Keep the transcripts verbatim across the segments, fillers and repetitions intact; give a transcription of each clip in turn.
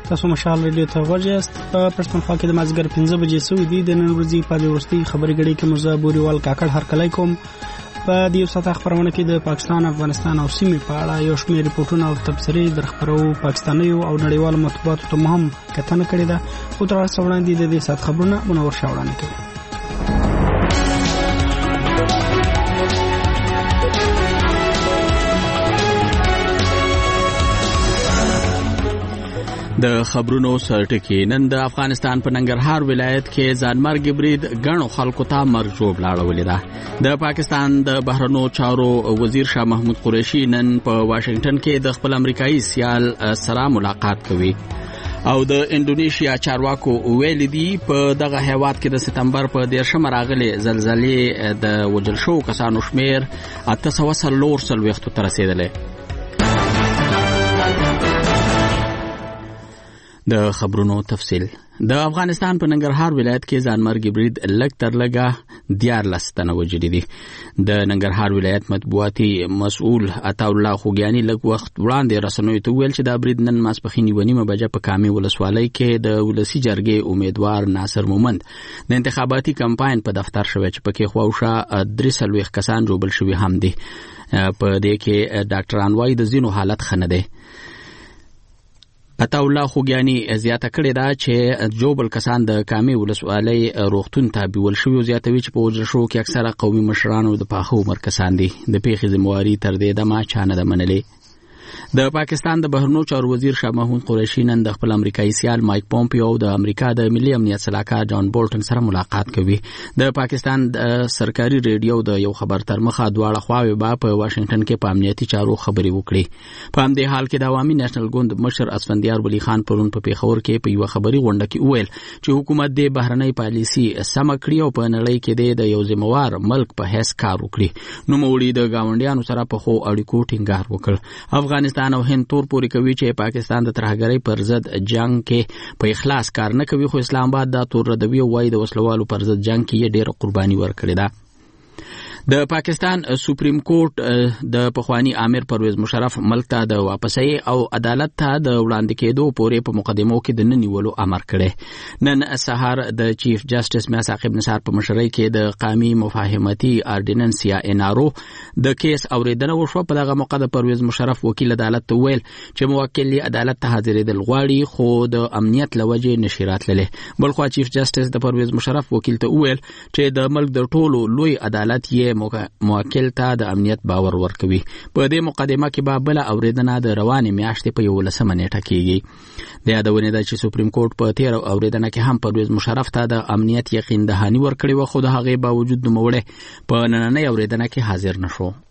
تاسو مشال ریډیو ته غوږ یاست. په پښتونخوا کې د مازدیګر پنځه بجې سوي دي. د نن ورځې په دې وروستۍ خبري غړي کې مرزا بوريوال کاکړ هرکلی کوم. په دې ساعت خبرونه کې د پاکستان، افغانستان او سیمې په اړه یو شمېر ریپورتونه او تبصرې در خبرو پاکستانیو او نړیوالو مطبوعاتو ته هم کتنه کړې ده. خو تر اوسه وړاندې د دې ساعت خبرونه منور شاه وړاندې کوي. د خبرونو سرټکی. نن د افغانستان په ننګرهار ولایت کې ځانمرګ برید ګڼو خلکو ته مرجوب لاړولې ده. د پاکستان د بهرنیو چارو وزیر شاه محمود قریشي نن په واشنگټن کې د خپل امریکایي سیال سره ملاقات کوي او د انډونیشیا چارواکو ویل دي په دغه هیواد کې د سپتمبر په دیرشم راغلي زلزلې د وجل شو کسانو شمیر اته سوه څلور څلوېښتو ته رسیدلی. د خبرونو تفصیل. د افغانستان په ننګرهار ولایت کې ځانمرګ برید لږ تر لږه دیارلس تنه وژلي دي. د ننګرهار ولایت مطبوعاتي مسؤل عطاالله خوګیاني لږ وخت وړاندې رسنیو ته ویل چې دا برید نن ماسپښین یوه نیمه بجه په کامې ولسوالۍ کې د ولسي جرګې امیدوار ناصر مومند د انتخاباتي کمپاین په دفتر شوی چې پکې خواوشا درې څلوېښت کسان جوړبل شوي هم دي. په دې کې ډاکټران وايي د ځینو حالت ښه نه دی. عطاالله خوګیاني زیاته کړې ده چې جوړبل کسان د کامې ولسوالۍ روغتون ته بیول شوي. زیاتوي چې په وژل شوو کې اکثره قومي مشران او د پاخه عمر کسان دي. د پیښې ذمهواري تر دې دمه چا نه ده منلې. د پاکستان د بهرنیو چارو وزیر شاه محمود قریشي نن د خپل امریکایي سیال مایک پومپیو او د امریکا د ملي امنیت سلاکار جان بولټن سره ملاقات کوي. د پاکستان د سرکاري ریډیو د یو خبر تر مخه دواړه خواوې به په واشنگټن کې په امنیتي چارو خبرې وکړي. په همدې حال کې د عوامي نېشنل ګوند مشر اسفندیار ولی خان پرون په پیښور کې په یو خبري غونډه کې وویل چې حکومت د بهرنۍ پالیسي سم کړی او په نړۍ کې د یو ذمہوار ملک په حیث کار وکړي. نو موړي د گاونډیانو سره په خو اړیکو ټینګار وکړ. افغانستان او هند تور پوري کوي چې پاکستان د ترهګرۍ پر ضد جنگ کې په اخلاص کار نه کوي، خو اسلام آباد دا تور ردوي او وايي د وسلوالو پر ضد جنگ کې ډېر قرباني ورکړې ده. د پاکستان سپریم کورټ د پخوانی امیر پرویز مشرف ملک ته د واپسۍ او عدالت ته د وړاندې کېدو پورې په مقدمو کې د ننیولو امر کړی. نن سهار د چیف جسټس میا ثاقب نثار په مشرۍ کې د قامي مفاهمتي آرډیننس یا انارو د کیس اوریدنه وشوه. په دغه موقع د پرویز مشرف وکیل عدالت ته ویل چې موکل یې عدالت ته حاضرېدل غواړي خو د امنیت له وجې نشي راتللی. بلخوا چیف جسټس د پرویز مشرف وکیل ته ویل چې د ملک د ټولو لوی عدالت یې موکل ته د امنیت باور ورکوي. په دې مقدمه کې به بله اوریدنه د روانې میاشتې په یولسمه نیټه کېږي. د یادونې ده چې سپریم کورټ په تېره اوریدنه کې هم پرویز مشرف ته د امنیت یقین دهاني ورکړې وه، خو د هغې باوجود نوموړی په نننۍ اوریدنه کې حاضر نه شو.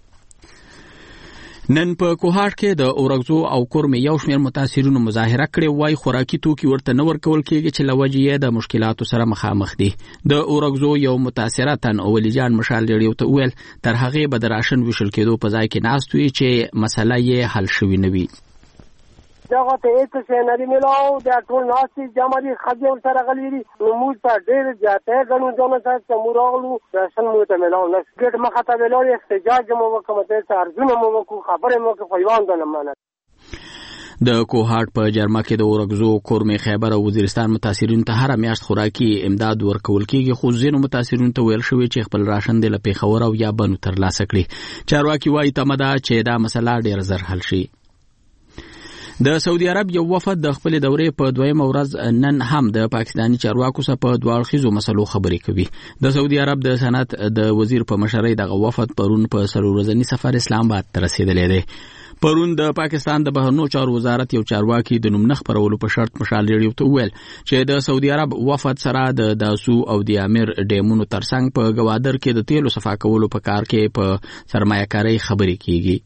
نن په کوهاټ کې د اورګزو او کورمې یو شمېر متاثرینو مظاهره کړې. وای خوراکي توکي ورته نه ورکول کېږي چې له وجې یې د مشکلاتو سره مخامخ دي. د اورګزو یو متاثره تن ولی جان مشال ریډیو ته ویل تر هغې به د راشن ویشل کېدو په ځای کې ناست وي چې مسله یې حل شوي نه وي. دغه ته هیڅ شی نه دی میلاو. دا ټول ناستې جمع دي، ښځې ورسره غلي دي. نو موږ په ډېر زیاتی ګڼو ځانو ته چې موږ راغلو راشن موږ ته میلاو نه شو. ګېټ مخه ته میلاو احتجاج مو وکړو، ته ارزونه مو وکړو، خبرې مو وکړو، خو یوه هم نه منله. د کوهاټ په جرمه کې د اورګزو، کورمې، خیبر او وزیرستان متاثرینو ته هره میاشت خوراکي امداد ورکول کېږي، خو ځینو متاثرینو ته ویل شوي چې خپل راشن د له پېښور او یا بنو ترلاسه کړي. چارواکي وایي تمه ده چې دا مسله ډېر زر حل شي. د سعودي عرب یو وفد د خپل دورې په دویمه ورځ نن هم د پاکستاني چارواکو سره په دوه اړخیزو مسلو خبرې کوي. د سعودي عرب د صنعت د وزیر په مشرۍ دغه وفد پرون په څلور ورځني سفر اسلام آباد ته رسېدلی دی. پرون د پاکستان د بهرنیو چارو وزارت یو چارواکي د نوم نه خپرولو په شرط مشال ریډیو ته وویل چې د سعودي عرب وفد سره د داسو او د امیر ډیمونو ترڅنګ په ګوادر کې د تیلو صفا کولو په کار کې په سرمایه‌کارۍ خبرې کیږي.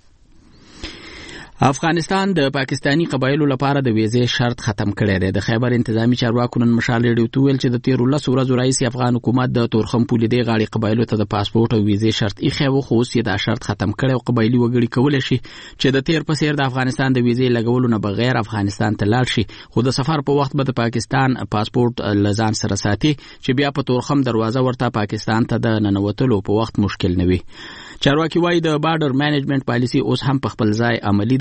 افغانستان د پاکستانی قبایلو لپاره د ویزې شرط ختم کړی دی. د خیبر انتظامی چارواکو نن مشال ریډیو ته ویل چې د تیرو لسو ورځو راهیسې افغان حکومت د تورخم پولیدې غاړې قبایلو ته د پاسپورټ او ویزې شرط ایښی و، خو اوس یې دا شرط ختم کړی او قبایلي وګړي کولی شي چې د تیر په څیر د افغانستان د ویزې لګولو نه بغیر افغانستان ته لاړ شي، خو د سفر په وخت به د پاکستان پاسپورټ له ځان سره ساتي چې بیا په تورخم دروازه ورته پاکستان ته د ننوتلو په وخت مشکل نه وي. چارواکي وایي د بارډر مینجمنټ پالیسي اوس هم په خپل ځای عملي ده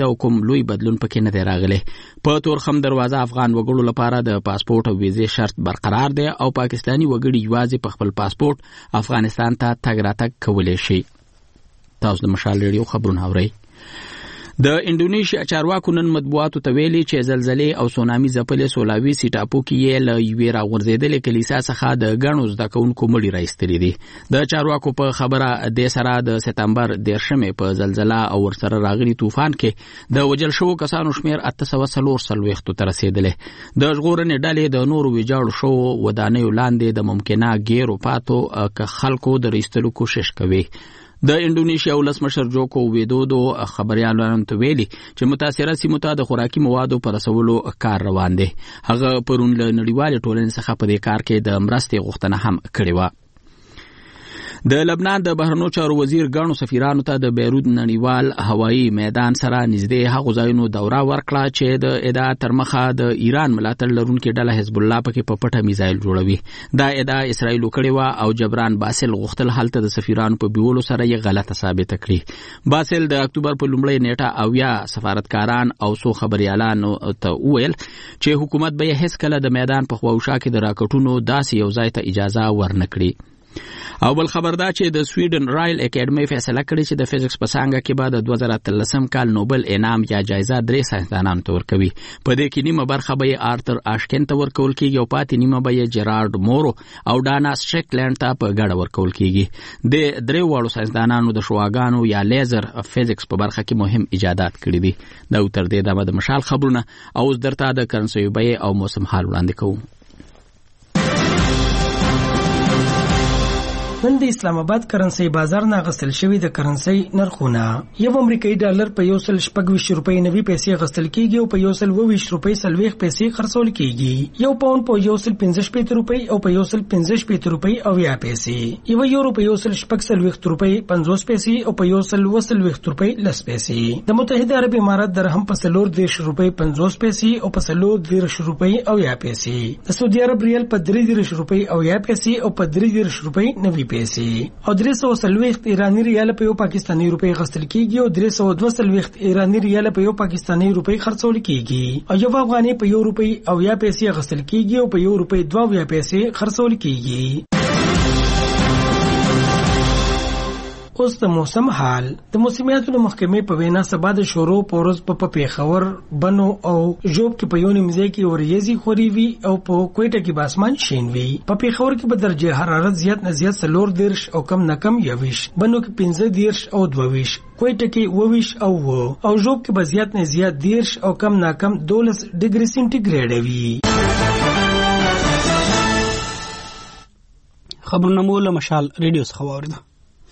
او کوم لوی بدلون پکې نه دی راغلی. په تورخم دروازه افغان وګړو لپاره د پاسپورت او ویزې شرط برقرار دی او پاکستانی وګړي یوازې په خپل پاسپورت افغانستان ته تګ راتګ کولی شي. تاسو د مشال ریډیو خبرونه اورئ. د انډونیشیا چارواکو نن مطبوعاتو ته ویلي چې زلزلې او سونامي ځپلې سولاویسي ټاپو کې یې له یوې راغورځېدلې کلیسا څخه د ګڼو زده کوونکو مړي راایستلي دي. د چارواکو په خبره دې سره د سپتمبر دېرشمې په زلزله او ورسره راغلي طوفان کې د وژل شوو کسانو شمېر اته سوه څلور څلوېښتو ته رسېدلی. د ژغورنې ډلې د نورو ویجاړو شوو ودانیو لاندې د ممکنه ګیرو پاتو که خلکو د رایستلو کوشش کوي. د انډونیشیا ولسمشر جوکو ویدودو خبريالانو ته ویلي چې متاثره سیمو ته د خوراکي موادو پر رسولو کار روان دی. هغه پرون له نړیوالې ټولنې څخه په دې کار کې د مرستې غوښتنه هم کړې وه. د لبنان د بهرنیو چارو وزیر ګڼو سفیرانو ته د بیروت نړیوال هوایي میدان سره نږدې هغو ځایونو دوره ورکړه چې د ادعا تر مخه د ایران ملاتړ لرونکي ډله حزب الله پکې په پټه میزایل جوړوي. دا ادعا اسرائیلو کړې وه او جبران باسل غوښتل هلته د سفیرانو په بیولو سره یې غلطه ثابته کړي. باسل د اکتوبر په لومړۍ نیټه اویا سفارتکاران او څو خبريالانو ته وویل چې حکومت به یې هیڅکله د میدان په خواوشا کې د راکټونو داسې یو ځای ته اجازه ورنه کړي. او بل خبر دا چې د سویډن رایل اکیډمي فیصله کړې چې د فزیکس په څانګه کې به د دوه زره اتلسم کال نوبل انعام یا جایزه درې ساینسدانانو ته ورکوي. په دې کې نیمه برخه به یې آرتر اشکن ته ورکول کېږي او پاتې نیمه به یې جیرارډ مورو او ډانا سټریکلینډ ته په ګډه ورکول کېږي. د درې واړو ساینسدانانو د شواګانو یا لیزر فزیکس په برخه کې مهم ایجادات کړي دي. دا تر دې دمه د مشال خبرونه او اوس درته د کرنسیو بیې او موسم حال وړاندې کوو. نن د اسلام آباد کرنسي بازار نه غسل شوی د کرنسي نرخونه یو امریکایي ډالر په یو سل شپږ ویشت روپۍ نوي پیسې غسل کیږي او په یو سل اوه ویشت روپۍ څلوېښت پیسې خرڅول کیږي. یو پاوند په یو سل پنځه شپېته روپۍ او په یو سل پنځه شپېته روپۍ اویا پیسې. یو یورو په یو سل شپږ څلوېښت روپۍ پنځوس پیسې او په یو سل اوه څلوېښت روپۍ لس پیسې. د متحده عرب امارات درهم په څلور دېرش روپۍ پنځوس پیسې او په څلور دېرش روپۍ اویا پیسې. د سعودي عرب ریال په درې دېرش روپۍ اویا پیسې او په درې دېرش روپۍ نوي پیسې. او درې سوه څلوېښت ایراني ریال په یو پاکستاني روپۍ غسل کیږي او درې سوه دوه څلوېښت ایراني ریال په یو پاکستاني روپۍ خرڅول کیږي. او یو افغاني په یو روپۍ اویا پیسې غسل کیږي او په یو روپۍ دوه اویا پیسې خرڅول کیږي. اوس د موسم حال. د موسمیاتو محکمې په وینا سبا د شورو پورز په پیښور بنو او جوب کې په یو نیمځای کې وریځي خوري وي او په کوټه کې باسمان شین وي. په پیښور کې به درجه حرارت زیات نه زیات څلور دېرش او کم نه کم یوویش، بنو کې پنځه دېرش او دوه ویش، کوټه کې اوه ویش او اوه او جوب کې به زیات نه زیات دېرش او کم نه کم دولس ډیګري سینټیګریډ وي. خبرونه مو له مشال ریډیو څخه واورېده.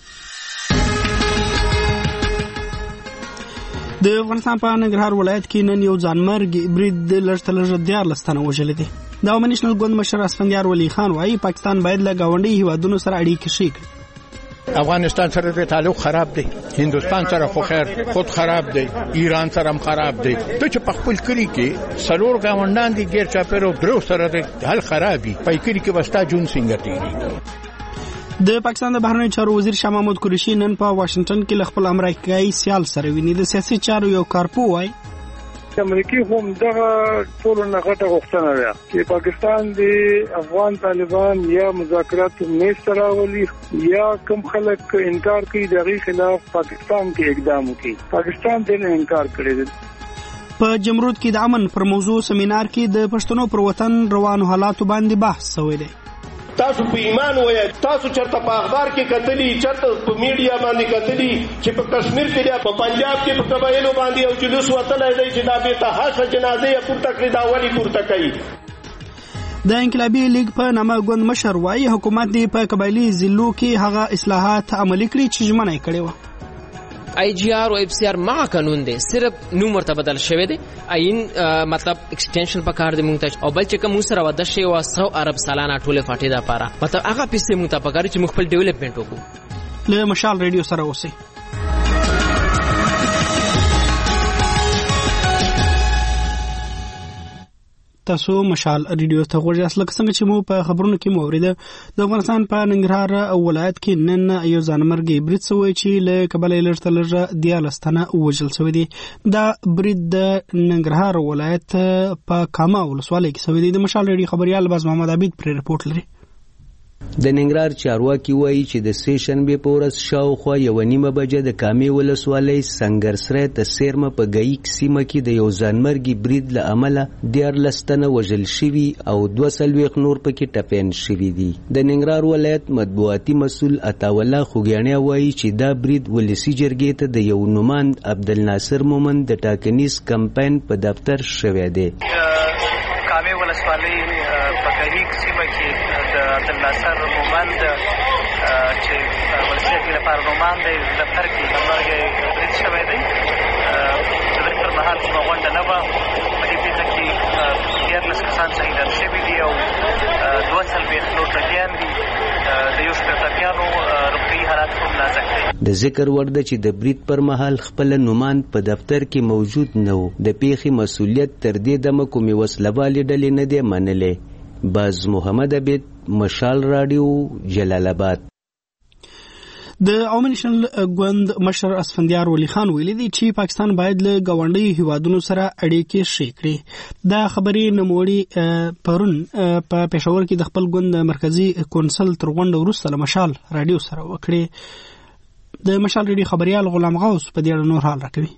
د افغانستان په ننګرهار ولایت کې نن یو ځانمرګ برید د لږ تر لږه دیارلس تنه وژلي دي. د عوامي نېشنل ګوند مشر اسفندیار ولی خان وایي پاکستان باید له ګاونډي هیوادونو سره اړیکې ښې کړي. افغانستان سره د تعلق خراب دی، هندوستان سره خو خیر خود خراب دی، ایران سره هم خراب دی. ته چې په خپل کلی کې سلور ګاونډان دي ګیر چاپیرو درو سره د حل خرابي په کلی کې وستا جون څنګه تیری. د پاکستان د بهرنیو چارو وزیر شاه محمود قریشي نن په واشنگټن کې له خپل امریکایي سیال سره ویني. د سیاسي چارو یو کارپو وایي امریکای هم دغه ټول نه غټه غوښتنه ده چې پاکستان د افغان طالبان یا مذاکرات میز ته راولي یا کوم خلک انکار کوي دغه خلاف پاکستان کې اقدام وکړي. پاکستان دې نه انکار کړی دی. په جمرود کې د امن پر موضوع سیمینار کې د پښتنو پر وطن روانو حالاتو باندې بحث شوی دی. تاسو په ایمان وایي، تاسو چرته په اخبار کې کتلی، چرته په میډیا باندې کتلی چې په کشمیر کې په پنجاب کې په قبایلو باندې او جلوس وتلی دی چې دا به تحاشه جنازې یې پورته کړي، دا ولې پورته کوي؟ د انقلابي لیگ په نامه ګوند مشر وایي حکومت دی په قبایلي ضلعو کې هغه اصلاحات عملي کړي چې ژمنه یې کړې وه. آئی جی آر و ایف سی آر ما قانون دی، صرف نوم ورته بدل شوی دی. آئین مطلب ایکسټنشن پکار دی مونږ ته، او بل چې کوم سره ودا شی و سو عرب سالانه ټوله فاټې دا پاره مطلب هغه پیسې مونږ ته پکار چې مخبل ډیولپمنٹ وکړو. له مشال ریډیو سره اوسئ. تاسو مشال ریډیو ته غوږ یاست. لکه څنګه چې مو په خبرونو کې مو اوریده د افغانستان په ننګرهار ولایت کې نن یو ځانمرګي برید شوی چې له کبله لرته لږه دیارلس تنه وژل شوی دي. دا برید د ننګرهار ولایت په کاما ولسوالۍ کې شوی دی. د مشال ریډیو خبريال باز محمد عبید پر رپورټ لري. د ننګرهار چارواکي وایي چې د سه شنبې په ورځ شاوخوا یوه نیمه بجه د کامې ولسوالۍ سنګرسری د سیرمه په ګایک سیمه کې د یو ځانمرګي برید له امله دیارلس تنه وژل شوي او دوه څلوېښت نور پکې ټپیان شوي دي. د ننګرهار ولایت مطبوعاتي مسؤل عطاالله خوږیاڼی وایي چې دا برید ولسي جرګې ته د یو نوماند عبدالناصر مومن د ټاکنیز کمپاین په دفتر شوی دی. کامې ولسوالۍ په ګایک سیمه کې د عبدالناصر مومند چې ولسي جرګې لپاره نوماند دی دفتر کې ځانمرګی برید شوی دی. د برید پر مهال کومه غونډه نه وه. په دې پیښه کې دیارلس کسان شهیدان شوي دي او دوه څلوېښت نور ټپیان دي. د یو شمېر ټپیانو روغتیایي حالات هم نازک دی. د ذکر وړ ده چې د برید پر مهال خپله نوماند په دفتر کې موجود نه و. د پیښې مسؤلیت تر دې دمه کومې وسلهوالې ډلې نه دی منلی. باز محمد عبید، مشال رادیو، جلال آباد. د عوامي نېشنل ګوند مشر اسفندیار ولی خان ویلي دی چې پاکستان باید له ګاونډي هیوادونو سره اړیکې ښې کړي. دا خبرې نوموړي پرون په پېښور کې د خپل ګوند مرکزی کونسل تر غونډې وروسته له مشال رادیو سره وکړي. د مشال رادیو خبريال غلام غوث په دې اړه نور حال راکوي.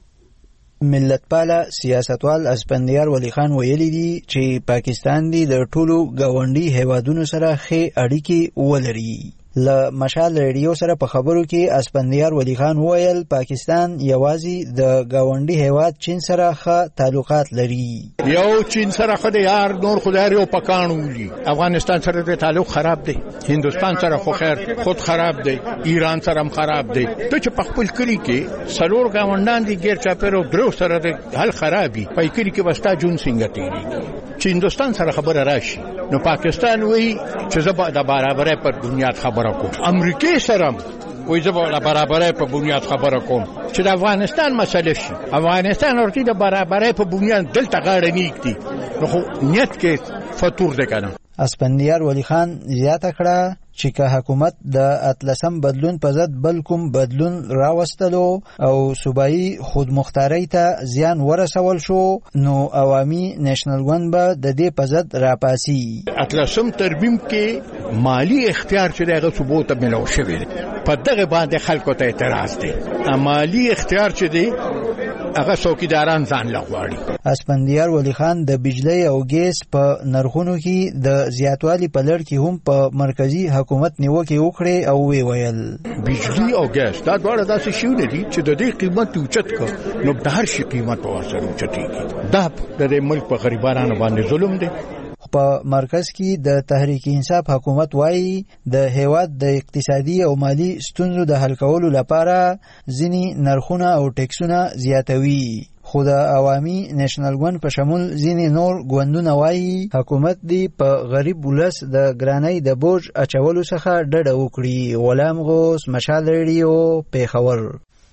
ملتپاله سیاستوال اسفندیار ولی خان ویلي دي چې پاکستان دی د ټولو ګاونډي هیوادونو سره ښې اړیکې ولري. له مشال ریډیو سره په خبرو کې اسفندیار ولی خان وویل پاکستان یوازې د ګاونډي هیواد چین سره ښه تعلقات لري. یو چین سره خو د یار نور خدای یو پکانو ولي. افغانستان سره د تعلق خراب دی. هندوستان سره خو خیر خود خراب دی. ایران سره هم خراب دی. ته چې په خپل کلی کې سلور ګاونډان دي غیر چاپیرو درو سره د حل خرابي په کلی کې وستا جون څنګه تیری. چې هندوستان سره خبره راشي نو پاکستان وی چې زبا د برابرۍ پر بنیاد خبره کوم. امریکای سره وی زبا د برابرۍ په بنیاد خبره کوم چې د افغانستان مسله شي. افغانستان ورته د برابرۍ په بنیاد دلته غاړه نیکتي نو خو نیت کې فطور ده کنه. اسفندیار ولی خان زیاته کړه چې که حکومت د اتلسم بدلون په ضد بل کوم بدلون راوستلو او صوبایي خودمختارۍ ته زیان ورسول شو نو عوامي نېشنل ګوند به د دې په ضد راپاسي. اتلسم ترمیم کې مالی اختیار چې دغه صوبو ته ملو شوی په دغه باندې خلکو ته اعتراض دی. مالی اختیار چې دی هغه څوکیداران ځان لغواړي. اسفندیار ولی خان د بجلی او ګیس په نرخونو کې د زیاتوالي په لړ کې هم په مرکزی حکومت نیوکې وکړې او وی ویل بجلی او ګیس دا دواړه داسې شیونه دي چې د دې قیمت اوچت کړ نو د هر شي قیمت ورسره اوچتېږي. دا د دې ملک په غریبانو باندې ظلم دی. په مرکز کې د تحریک انصاف حکومت وایي د هیواد د اقتصادي او مالی ستونزو د حل کولو لپاره ځینې نرخونه او ټیکسونه زیاتوي. خو د عوامي نېشنل ګوند په شمول ځینې نور ګوندونه وایي حکومت دی په غریب ولس د ګرانۍ د بوج اچولو څخه ډډه وکړي. غلام غوث، مشال ریډیو، پیښور.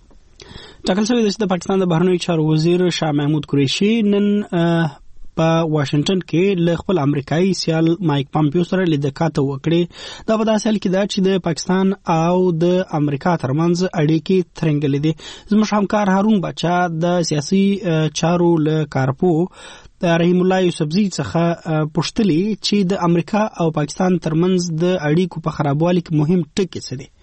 ټاکل شوی چې د پاکستان د بهرنیو چارو وزیر شاه محمود قریشي نن په واشنگټن کې له خپل امریکایي سیال مایک پامپیو سره لیدکاته وکړي. دا په داسې حال کې ده چې د پاکستان او د امریکا ترمنځ اړیکې ترنګلې دي. زموږ همکار هارون بچا د سیاسي چارو له کارپو د رحیم الله یوسفزي څخه پوښتلي چې د امریکا او پاکستان ترمنځ د اړیکو په خرابوالي کې مهم ټکي څه دي.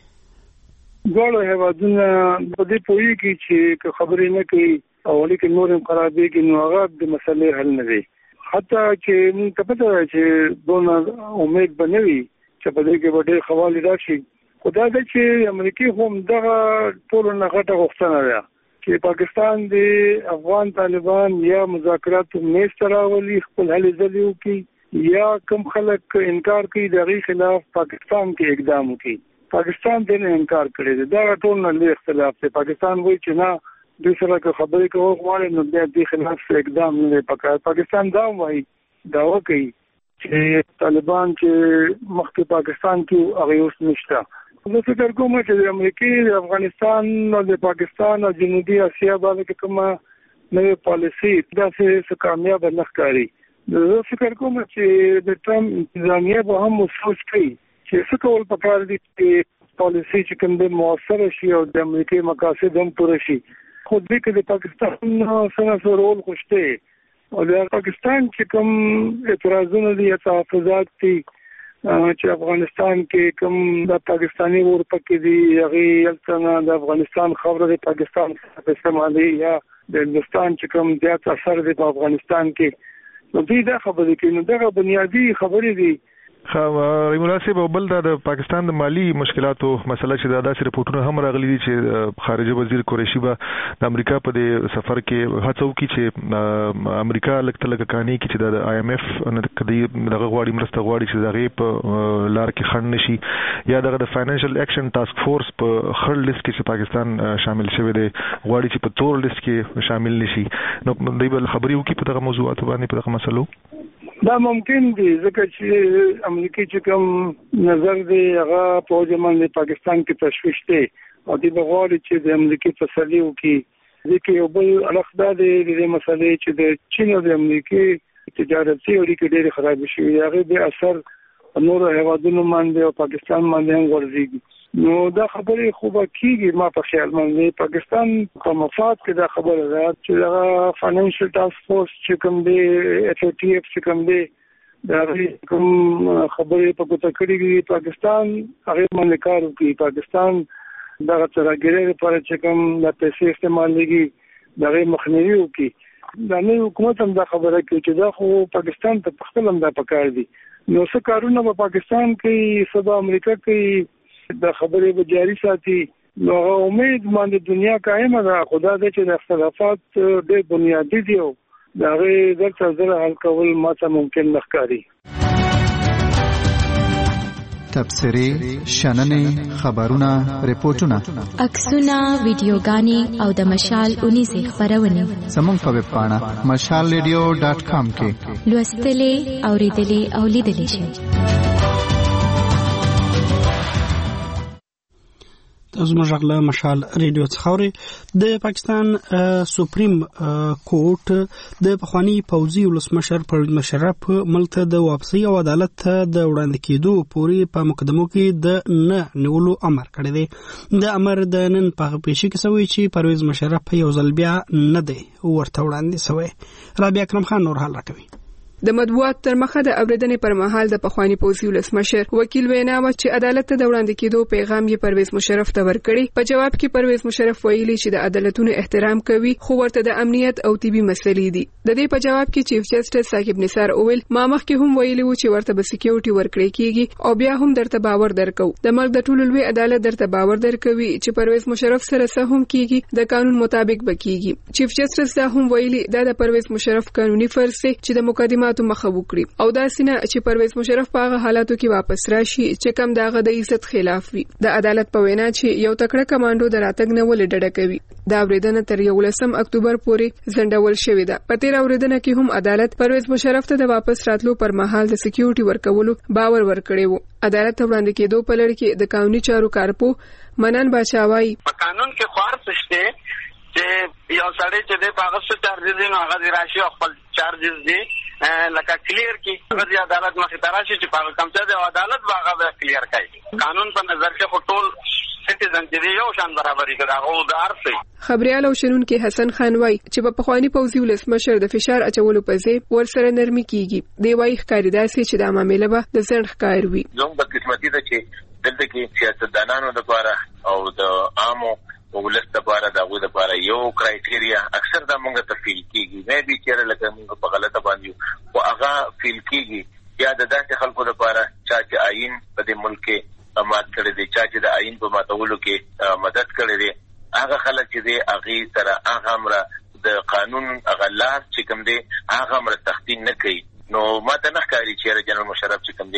دواړه هیوادونه په دې پوهیږي چې خبرې نه کوي او اړیکې نور هم خرابېږي نو هغه د مسلې حل نه دی. حتی چې موږ ته پته ده چې دونه امید به نه وي چې په دې کې به ډېر ښه والی راشي. خو دا ده چې امریکې هم دغه ټولو نه غټه غوښتنه ده چې پاکستان د افغان طالبان یا مذاکراتو میز ته راولي، خپل هلې ځلې وکړي یا کوم خلک انکار کوي د هغې خلاف پاکستان کې اقدام وکړي. پاکستان دې نه انکار کړی دی. دا ټول نه لوی اختلاف دی. پاکستان وایي چې نه دوی سره که خبرې کول غواړي نو بیا دې خلاف اقدام نه دی پکار. پاکستان دا وایي دعوه کوي چې طالبان چې مخکې پاکستان کې هغه اوس نشته. زه فکر کوم چې د امریکې د افغانستان او د پاکستان او جنوبي اسیا باندې کومه نوې پالیسي داسې څه کامیاب نه ښکاري. زه فکر کوم چې د ټرمپ انتظامیه به هم سوچ کوي چې څه کول پکار دي چې پالیسي چې کوم د موثر شي او د امریکای مقاصد هم پوره شي. خو دې کې د پاکستان څنګه رول خوشته او د پاکستان چې کوم اعتراضونه دي یا تحفظات دي چې افغانستان کې کوم د پاکستانی ورپکې دي هغه یلته د افغانستان خبره د پاکستان په استعمالي یا د هندستان چې کوم زیات اثر دی په افغانستان کې نو دې دا خبرې کې نو دا بنیادی خبرې دي. خو ریمولاسي په بل د پاکستان د مالی مشکلاتو مسله چې دا داسې رپورټونه هم راغلي دي چې خارجه وزیر قریشي به د امریکا په دې سفر کې هڅه وکړي چې امریکا لکه لکه کانی کې چې د آی ایم ایف کدي دغه غواړي مرسته غواړي چې دغه په لار کې خنډ نشي یا دغه د فاینانشل اکشن ټاسک فورس په خړ لیست کې چې پاکستان شامل شوی دی غواړي چې په تور لیست کې شامل نشي. نو دوی به خبري وکړي په دغه موضوعاتو باندې په دغه مسلو. دا ممکن دي ځکه چې امریکای چې کوم نظر دی هغه په جمهوریت پاکستان کې تشویش دی او دی بغواړي چې د امریکای تسلی وکړي ځکه یو بل اړخ دی د مسلې چې د چین او د امریکای تجارتي اړیکې ډېرې خراب شي هغه به اثر نور هیوادونو باندې او پاکستان باندې هم ورځي. نو دا خبرې خو به کیږي ما په خیال باندې پاکستان په مفاد کې دا خبره ده چې دا فاینانشل ټاسک فورس چې کوم دی اف ای ټی اف چې کوم دی دا کوم خبرې په کوته کړي پاکستان هغه باندې کار کوي. پاکستان دا ترګره لپاره چې کوم د پیسې استعمال لګي دا مخنیوي کوي. دا نه حکومت هم دا خبره کوي چې دا خو پاکستان ته خپل هم دا پکار دي. نو څه کارونه په پاکستان کې سبا امریکا کې د خبرې به جاری ساتي. نو امید باندې دنیا قائمه ده خدا دې چې د اختلافات ډېر بنیادی دي او دا غي درته زره حل کول ماته ممکن نه ښکاري. تبصرې شننې خبرونه ریپورتونه عکسونه ویډیوګانې او د مشال اونیزه خبرونه زموږ په ویب پاڼه مشال ریډیو ډاټ کام کې لوستلې اوریدلې او لیدلې شئ. تاسو موږ له مشال ریډیو څخه د پاکستان سپریم کورټ د پخوانی پوځي ولسمشر پرویز مشرف ملک د واپسی او عدالت د وړاندې کېدو پورې په مقدمو کې د نه نیولو امر کړی دی. د امر د نن په پیښه کې سوی چې پرویز مشرف یو ځل بیا نه دی ورته وړاندې سوی. رابعه اکرم خان نور حال راکوي. د مطبوعات تر مخه د اوریدنې پر مهال د پخوانی پوځي ولسمشر وکیل وینا و چې عدالت ته د وړاندې کېدو پیغام یې پرویز مشرف ته ورکړی. په جواب کې پرویز مشرف ویلي چې د عدالتونو احترام کوي خو ورته د امنیت او طبي مسلې دي. د دې په جواب کې چیف جسټس صاحب نثار اویل ما مخکې هم ویلي و چې ورته به سکیورټي ورکړي کیږي او بیا هم درته باور درکو. د ملک د ټولو لوی عدالت درته باور درکوي چې پرویز مشرف سره څه هم کیږي د قانون مطابق به کیږي. چیف جسټس دا هم ویلي دا د پرویز مشرف قانوني فرض دی چې د مقدماتو مخه وکړي او دا سینه چې پرویز مشرف په هغه حالاتو کې واپس راشي چې کم داغه د عزت خلاف وي. د عدالت په وینا چې یو تکړه کمانډو د راتګ نه ولې ډډه کوي. دا اوریدنه تر یولسم اکتوبر پورې ځنډول شوې ده. په تیر اوریدنه کې هم عدالت پرویز مشرف ته د واپس راتلو پر مهال د سکیورټي ورکولو باور ورکړی وو. عدالت ته وړاندې کېدو په لړ کې د قانوني چارو کارپو منان باچاوي په قانون کې خاص شته چې یو سړی چې د هغه څه چارجز دي نو هغه راشي خپل چارجز دي لکه کلیر کی هغه عدالت مخې ته راشي چې په کوم څه د عدالت باغه به کلیر کوي. قانون په نظر کې ټول سټیزن چې یو شان برابرۍ کوي هغه د ارثي خبريال او شنونکو حسن خان وای چې په پخوانی پوځي ولسمشر د فشار اچولو په ځای ورسره نرمي کیږي. دی وای ښکاری داسې چې د معاملې به د ځند ښکار وي. زموږ د قسمتي ده چې دلته کې سیاستدانانو لپاره او د عامو ولست لپاره د غوډه لپاره یو کرایټیریا اکثر د موږ ته فیل کیږي. مې به چیرې لکه موږ په غلطه باندې او هغه فیل کیږي یا د داسې خلکو لپاره چې آئین په دې ملک کې مات کړی دی چې د آئین په ماتولو کې مدد کړی دی هغه خلک چې دی هغه سره هغه امر د قانون هغه لار چې کوم دی هغه امر تخطین نه کوي. نو ماته نه ښکاري چې جنرال مشرف چې کوم دی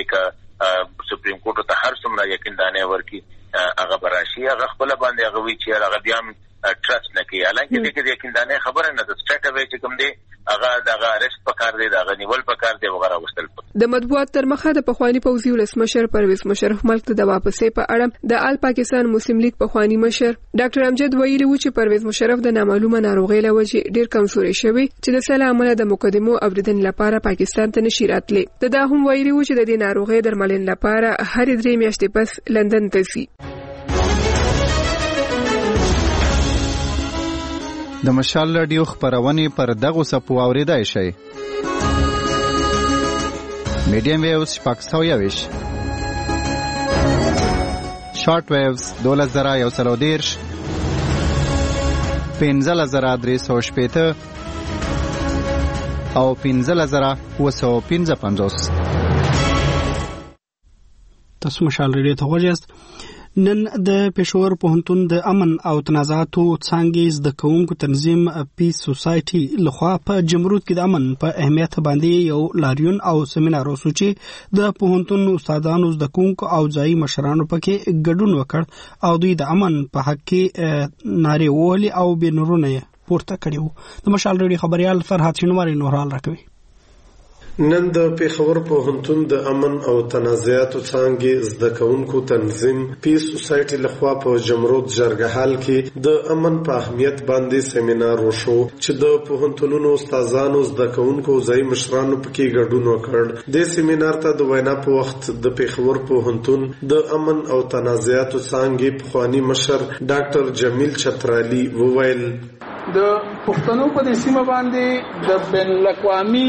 ک سپریم کورټ ته هر څومره یقین دانه ورکی هغه براشي هغه خپل باندې هغه وی چې هغه بیا ټرست نه کوي. حالانکه دې کې یقین دانه خبره نه ده سټیټ اوی چې کوم دی هغه دغه ارست پکار دی دغه نیول پکار دی وغیرہ وستل. د مطبوعات تر مخه د پخوانی پوځي ولسمشر پرویز مشرف ملک ته د واپسې په اړه د آل پاکستان مسلم لیگ پخوانی مشر ډاکټر امجد ویلي و چې پرویز مشرف د نامعلومه ناروغۍ له وجې ډیر کمزوري شوی چې د سلا عمله د مقدمو اوریدنې لپاره پاکستان ته نشي راتلی. د دا هم ویلي و چې د دې ناروغۍ درملنې لپاره هر درې میاشتې پس لندن ته ځي. د مشال رادیو خبرونه پر دغه سپو اوریدای شي. میډیم ویوز شپږ سوه یوویش، شارټ ویوز دولس زره یو سل او دېرش، پنځلس زره درې سوه شپېته او پنځلس زره اووه سوه پنځه پنځوس. تاسو مشال رادیو ته غوږ یاست. نن د پېښور پوهنتون د امن او تنازعاتو څانګې زده کوونکو تنظیم پیس سوسایټي لخوا په جمرود کې د امن په اهمیت باندې یو لاریون او سیمینار وسو چې د پوهنتون استادانو زده کوونکو او ځایي مشرانو پکې ګډون وکړ او دوی د امن په حق کې نارې وهلې او بنرونه یې پورته کړي وو. د مشال رادیو خبريال فرحت شینواری نورال راکوي. نن د پېښور پوهنتون د امن او تنازعاتو څانګې زده کوونکو تنظیم پیس سوسایټي لخوا په جمرود جرګهال کې د امن په اهمیت باندې سیمینار وشو چې د پوهنتونونو استادانو زده کوونکو ځای مشرانو پکې ګډون وکړ. د سیمینار ته د وینا په وخت د پېښور پوهنتون د امن او تنازعاتو څانګې پخوانی مشر ډاکټر جمیل چترالی وویل د پښتنو په سیمه باندې د بین الاقوامي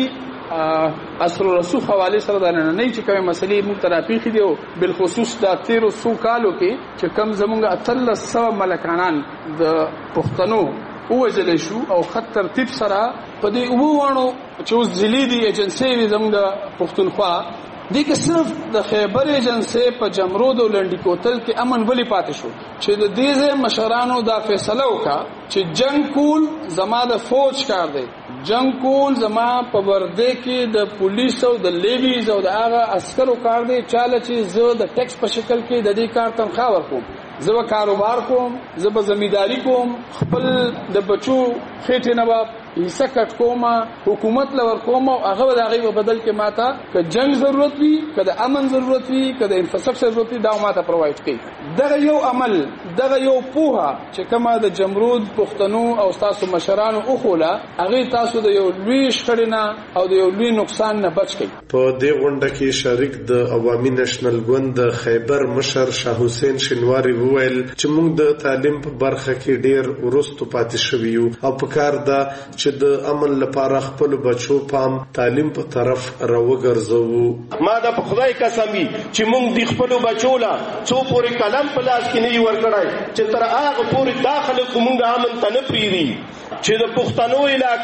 اصل رسوخ حواله سره د نن نه چې کومه مسلې موږ ترافیخ دی او بل خصوص د تیرو سو کالو کې چې کم زمونږ اتل سو ملکانان د پښتنو وجل شو او خط ترتیب سره په دې ووانو چې اوس ځلې دی ایجنسی زمونږ پښتونخوا دغه صرف د خیبر ایجنسی په جمرود او لنډی کوتل کې امن ولی پاتې شو چې د دې مشرانو دا فیصله وکړه چې جنگ کول زما د فوج کار دی، جنگ کول زما په ورده کې د پولیس او د لیویز او د هغه عسکرو کار دی. چاله چې زه د ټیکس په شکل کې د دې کار تنخواه ورکوم، زه به کاروبار کوم، زه به زمینداری کوم، خپل د بچو خېټې نه به حصہ کټ کوم، حکومت لور کوم او هغه د هغه په بدل کې ماته که جنگ ضرورت وي، که د امن ضرورت وي، که د انفراستراکچر ضرورت وي، دا ماته پرووایډ کوي. دغه یو عمل، دغه یو پوهه چې کومه د جمرود پښتنو او تاسو مشرانو اوخوله هغه تاسو د یو لوی شخړې او د یو لوی نقصان نه بچ کړي. په دې غونډه کې شریک د عوامي نېشنل ګوند د خیبر مشر شاه حسین شینواری وویل چې موږ د تعلیم په برخه کې ډیر ورستو پاتې شوو یو او په کار ده چې د امن لپاره خپل بچو پام تعلیم په طرف راوګرځوو. ما د خدای قسم وي چې موږ د خپل بچو لا څو پورې قلم په لاس کې نه ورکړای چې تر هغه پورې داخله کومه امن ته نه پریری چې د پښتنو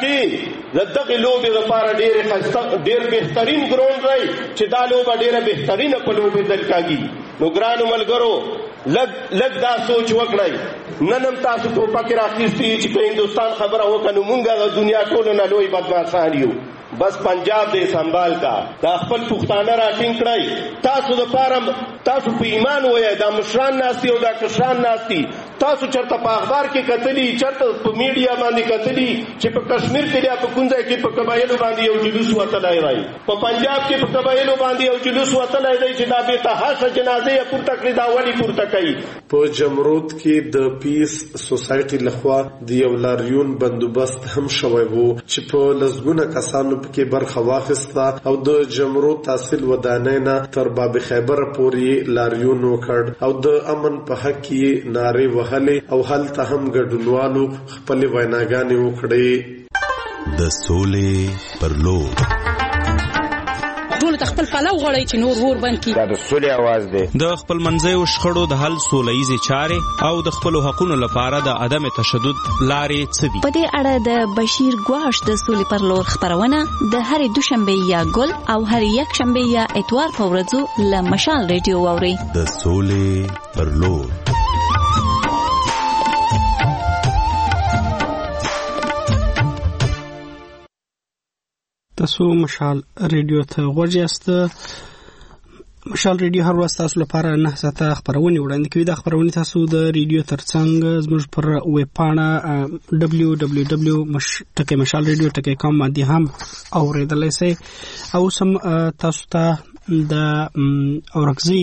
علاقې د دغه لوبې لپاره ډېر خاص ډېر بهترین ګراوند دی چې دا لوبه ډېره بهترینه په لوبې دل کاږي. نو ګرانو ملګرو لګ لګ دا سوچ وکړئ، ننم تاسو په پکې راخېستي چې په هندستان خبره وکړو مونږه د دنیا ټولو نه لوی بدمعشان یو. بس پنجاب دې سنبال کا دا خپل پښتانه راټینګ کړئ. تاسو د پارم تاسو په ایمان وایي دا مشران ناسي او دا کشران ناسي. تاسو چرته په اخبار کې کتلی، چرته په میډیا باندې کتلی چې په کشمیر کې یا په کونځای کې په قبایلو باندې یو جلوس وتلای راي، په پنجاب کې په قبایلو باندې یو جلوس وتلای دی چې دا به تاسو جنازې پورته کړی دا ولی پورته کوي. په جمرود کې د پیس سوسایټي لخوا د یو لاریون بندوبست هم شوی وو چې په لزګونه کسانو پکې برخه واخیسته او د جمرود تحصیل ودانۍ نه تر باب خیبر پورې لاریون وکړ او د امن په حق کې نارې وهلې او هلته هم ګډونوالو خپل ویناګانې وکړې. د سولې پر لور ټول خپل پلو غړی چې نور ور بند کی دا د سولې आवाज دی. د خپل منځي شخړو د حل سولېزي چارې او د خپل حقوقو لپاره د عدم تشدد لارې څه دي. په دې اړه د بشیر ګواش د سولې پر لور خبرونه د هر دوشنبه یا ګل او هر یک شنبه یا اتوار په ورځو له مشال ریډیو اوري. د سولې پر لور تاسو مشال ریډیو ته غوږ یاست. مشال ریډیو هر ورځ تاسو لپاره نه ساعته خبرونه وړاندې کوي. د خبرونه تاسو د ریډیو ترڅنګ زموږ پر ویب پاڼه دبليو دبليو دبليو ټکی مشال ریډیو ټکی کام باندې هم اوریدلای شئ. او سم تاسو ته د اورکزي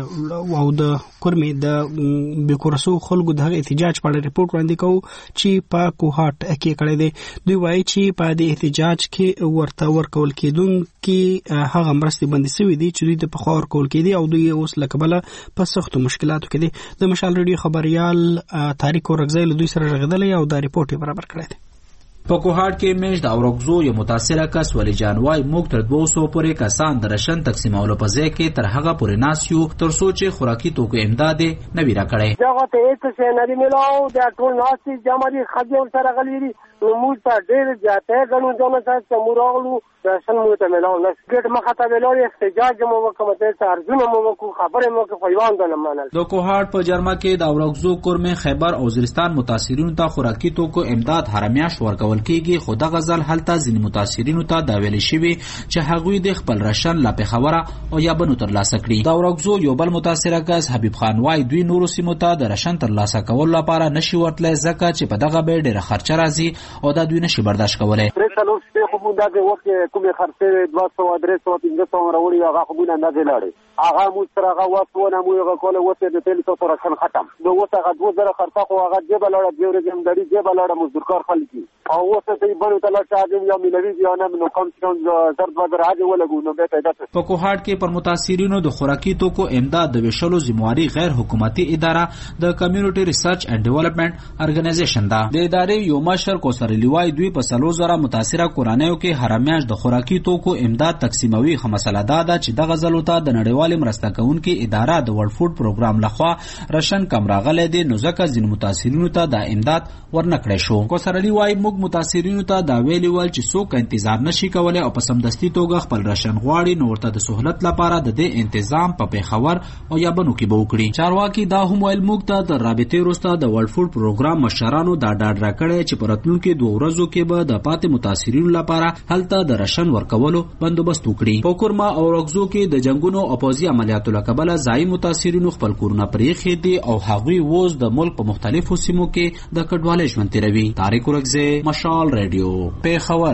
او د کورمې د بیکورسو خلکو د احتجاج په اړه ریپورت وړاندې کوو چې په کوهاټ کې کړی دی. دوی وایي چې په دې احتجاج کې ورته ورکول کېدونکي هغه مرستې بندي شوي دي چې دوی د پخوا ورکول کېدي او دوی اوس له کبله په سختو مشکلاتو کې دي. د مشال ریډیو خبريال طارق اورکزي له دوی سره رغېدلی او دا ریپورت یې برابر کړی دی. په کوهاټ کې میش د اورکزو یو متاثره کس ولی جانوای موږ تر دوه سوه پورې کسان د رشن تقسیمولو په ځای کې تر هغه پورې ناسیو تر څو چې خوراکي توکو امداد نه وی راکړي. دغه ته هیڅ څه نه دی ملاو د ټول ناسي جمعي خځې سره غليري موږ ته ډېر زیاته غنو ځونه چې مورغلو راشن مو ته ملاو نه ګټ مخه ته ویلو احتجاج مو وکړه ته ارزونه مو وکړو خبره مو کې فیوان نه منل. د کوهاټ په جرمه کې د اورکزو کورمې خیبر او وزیرستان متاثرینو ته خوراکي توکو امداد هرمیاش ورکول کیږي. خو د غزل حالت ځینې متاثرینو ته دا ویل شوی چې هغوی د خپل رشن لا په خبره او یا بنو تر لاسه کړي. د اورکزو یو بل متاثره کس حبیب خان وای دوی نورو سیمو ته د رشن تر لاسه کول لپاره نشي ورتلای ځکه چې په دغه به ډېر خرچه راځي او دا دوی نشي برداشت کولای. پرېڅلو څه خو مونږ دغه وخت کومې خرڅې دوه سوه درې سوه پنځه سوه راوړي هغه خو مونږ اندازې لاړې هغه مو سره هغه واسونه مو هغه کوله وته د تل څو رشن ختم نو وته هغه دوه زره خرڅه خو هغه جيب لاړه د ورځې مدړي جيب لاړه مزدور کار خلک او وته دې بنو ته لاړه چې یا ملوي یا نه نو کم څه زرد بدر هغه ولګو نو به پیدا شي. په کوهاټ کې پر متاثرینو د خوراکي توکو امداد د وشلو ذمہواری غیر حکومتي اداره د کمیونټي ریسرچ اینڈ ډیولپمنٹ ارګنایزیشن دا. د ادارې یو مشر کوثر لیوای دوی په سلو زره متاثره کورانیو کې هرمیاش د خوراکي توکو امداد تقسیموي. خو مسله دا ده چې دغه ځلو ته د نړیوال مرسته کوونکې اداره د ورلد فود پروګرام لخوا رشن کم راغلی دی نو ځکه ځینې متاثرینو ته دا امداد ورنکړی شو. کوثر لیوای موږ متاثرینو ته دا ویلي ول چې څوک انتظار نشي کولی او په سمدستي توګه خپل رشن غواړي نو ورته د سہولت لپاره د دې تنظیم په پیښور او یا بنو کې به وکړي. چارواکي دا هم ویل موږ ته د رابطې وروسته د ورلد فود پروګرام مشرانو دا ډاډ راکړی چې په راتلونکي دوه ورځو کې به د پاتې متاثرینو لپاره هلته د رشن ورکولو بندوبست وکړي. په کورما او اورکزو کې د جنگونو او پوځي عملیاتو له کبله ځایي متاثرینو خپل کورونه پرېښي دي او هغوی اوس د ملک په مختلفو سیمو کې د کډوالۍ ژوند تېروي. طارق اورکزی، مشال ریډیو، پیښور.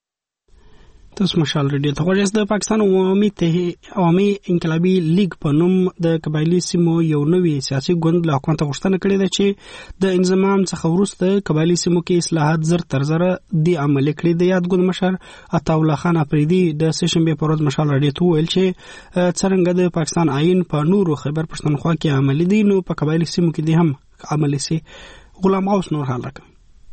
تاسو مشال ریډیو ته غواړئ. د پاکستان عوامي عوامي انقلابي لیگ په نوم د قبایلی سیمو یو نوی سیاسي ګوند له حکومت غوښتنه کړې ده چې د انضمام څخه وروسته قبایلی سیمو کې اصلاحات زر تر زره دی عملي کړي. د یاد ګوند مشر عطاالله خان افریدي د سهشنبې په ورځ مشال ریډیو ته وویل چې څرنګه د پاکستان آئین په نورو خیبر پښتونخوا کې عملي دي نو په قبایلی سیمو کې دي هم عملي سي. غلام اوس نور حال راکړي.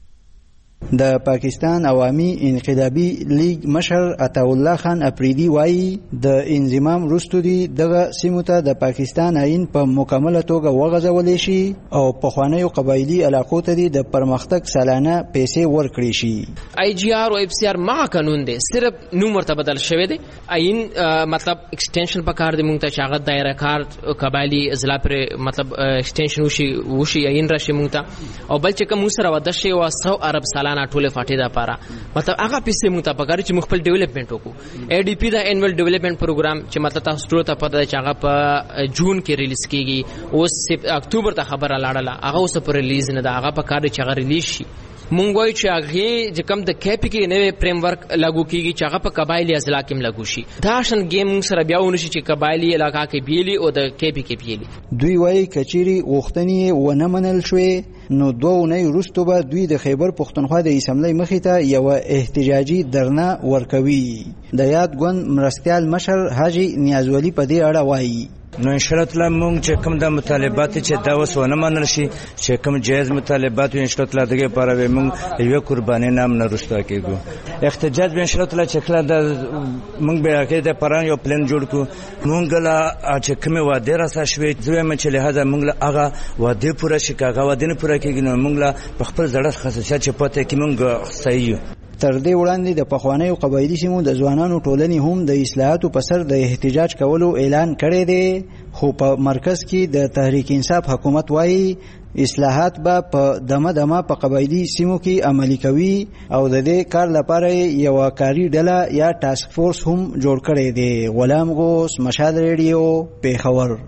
د پاکستان عوامي انقلابي لیگ مشر عطاالله خان افریدي وایي د انضمام وروسته دی دغه سیمو ته د پاکستان آئین په مکمله توګه وغځولی شي او پخوانیو قبایلي علاقو ته دی د پرمختګ سالانه پیسې ورکړي شي. آی جی آر او ایف سی آر ما قانون دی صرف نوم ورته بدل شوی دی. آئین مطلب ایکسټنشن په کار دی مونږ ته چې هغه دایره کار قبایلي اضلاع پر مطلب ایکسټنشن وشي وشي آئین راشي مونږ ته او بل چې کوم سره ودا شي او سو عرب سالانه ټوله فاټې دا پاره مطلب هغه پیسې مونږ ته پکاره چې مخبل ډیولپمنٹ وکړو. ای ډی پی دا انویل ډیولپمنٹ پروګرام چې مطلب تاسو ټول ته پته چې هغه په جون کې ریلیز کیږي اوس اکتوبر ته خبره لاړه هغه اوس پر ریلیز نه دا هغه په کار چې هغه ریلیز شي. مونږ وایو چې هغه چې کوم د کیپی کې نوې فریم ورک لاګو کیږي چې هغه په قبایلی اضلاع کې لاګو شي. دا شن گیم سره بیا ونشي چې قبایلی علاقہ کې بیلی او د کیپی کې بیلی. دوی وایي کچيري وختنی و نه منل شوې نو دوه نه وروسته به دوی د خیبر پښتونخوا د اسمبلی مخې ته یو احتجاجي درنه ورکوي. د یاد ګوند مرستیال مشر حاجی نیازولی په دې اړه وایي نو ان شاء الله تعالی مونږ چې کوم د مطالبات چې دا وسونه منل شي چې کوم جایز مطالبات ان شاء الله تعالی دغه لپاره به مونږ یو قرباني نام نه رستا کېږو. احتجاج به ان شاء الله تعالی چې کله د مونږ به کې د پران یو پلان جوړ کو مونږ لا چې کوم واده را شوي زوی مې چې له هدا مونږ لا هغه واده پوره شي کاغه واده نه پوره کېږي نو مونږ لا په خپل ځړه خصوصیت چې پته کې مونږ صحیح. تر دې وړاندې د پخوانیو قبایلی سیمو د ځوانانو ټولنې هم د اصلاحاتو په سر د احتجاج کولو اعلان کړی دی خو په مرکز کې د تحریک انصاف حکومت وایي اصلاحات به په دمه دمه په قبایلی سیمو کې عملي کوي او د دې کار لپاره یو کاری ډله یا ټاسک فورس هم جوړ کړی دی. غلام غوث، مشال ریډیو، پیښور.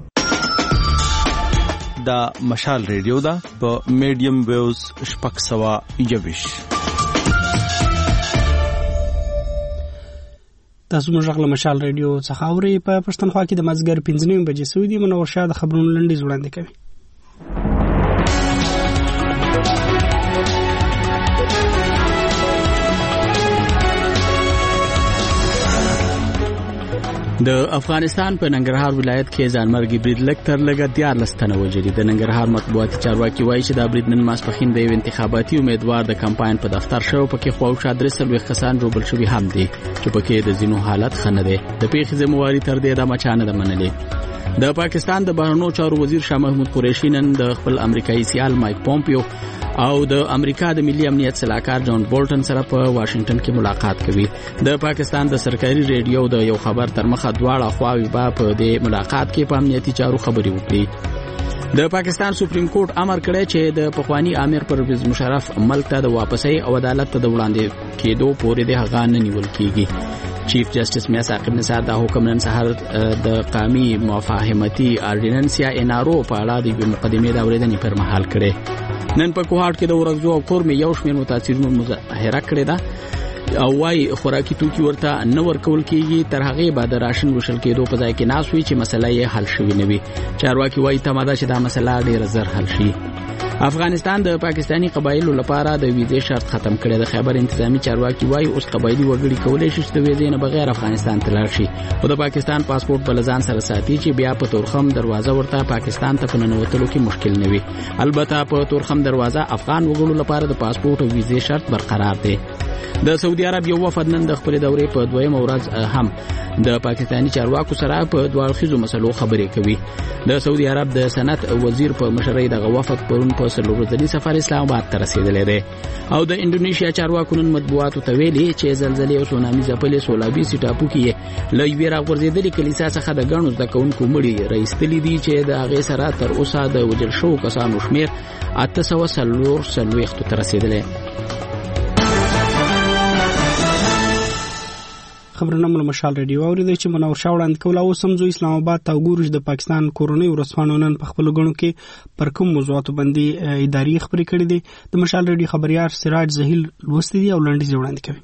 دا مشال ریډیو دا په میډیم ویوز شپږ سوه یوویش. تاسو موږ غل مشال ریډیو څخه اوري. په پښتونخوا کې د مازیګر پنځه نیمې بجې سوي دي. منور شاه د خبرونو لنډیز وړاندې کوي. د افغانستان په ننګرهار ولایت کې ځانمرګي برید لږ تر لږه دیارلس تنه وژلي. د ننګرهار مطبوعاتي چارواکي وایي چې دا برید نن ماسپښین د یو انتخاباتي امیدوار د کمپاین په دفتر شو. پکې خواوشا درې څلوېښت کسان ژوبل شوي هم دي چې پکې د ځینو حالت ښه نه دی. د پیښې ذمهواري تر دې دمه چا نه ده منلې. د پاکستان د بهرنیو چارو وزیر شاه محمود قریشي نن د خپل امریکایي سیال مایک پومپیو او د امریکا د ملي امنیت سلاکار جان بولټن سره په واشنگټن کې ملاقات کوي. د پاکستان د سرکاري ریډیو د یو خبر تر مخه دواړه خواوې به په دې ملاقات کې په امنیتي چارو خبرې وکړي. د پاکستان سپریم کورټ امر کړی چې د پخوانی امیر پرویز مشرف ملک ته د واپسۍ او عدالت ته د وړاندې کېدو پورې د هغه نه نیول کیږي. چیف جسټس میاں ثاقب نثار دا حکم نن سهار د قومي مفاهمتي اورډیننس یا ان ار او په اړه د مقدمې د اورېدنې پر مهال کړي. نن په کوهاټ کې د ورغزو او کورمې یو شمېر متاثرینو مظاهره کړې ده او وايي خوراکي توکي ورته نه ورکول کیږي تر هغه بعد راشن وشل کېدو په ځای کې ناس وي چې مسله یې حل شوی نه وي. چارواکي وايي تماده چې دا مسله ډېر زر حل شي. افغانستان د پاکستانی قبایلو لپاره د ویزې شرط ختم کړی. د خیبر انتظامی چارواکي وايي اوس قبایلی وګړي کولای شي چې د ویزې نه بغیر افغانستان ته لاړ شي او د پاکستان پاسپورت بل ځان سره ساتي چې بیا په تورخم دروازه ورته پاکستان ته ننوتلو کې مشکل نه وي. البته په تورخم دروازه افغان وګړو لپاره د پاسپورت او ویزې شرط برقرار دی. د سعودي عرب یو وفد نن د خپل دورې په دویمه ورځ هم د پاکستانی چارواکو سره په دوه اړخیزو مسلو خبرې کوي. د سعودي عرب د صنعت وزیر په مشرۍ دغه وفد پرون په څلور ورځني سفر اسلام آباد ته رسیدلی دی او د انډونیشیا چارواکو نن مطبوعاتو ته ویلي چې زلزلې او سونامي ځپلې سولابیسي ټاپو کې له یوې راغورځېدلې کلیسا څخه د ګڼو زده کوونکو مړي راایستلي دي چې د هغې سره تر اوسه د وژل شوو کسانو شمېر اته سوه څلور څلوېښتو ته رسېدلی. خبرونه مل مشال ریډیو اوریدل چې منور شاه وړاندې کول. او سمزو اسلام آباد ته وګورئ د پاکستان کورونی ورسپانو نن په خپل غنو کې پر کوم موضوعاتو باندې اداري خبرې کړې دي. د مشال ریډیو خبريار سراج زهیل لوستي دي او لنډیز وړاندې کوي.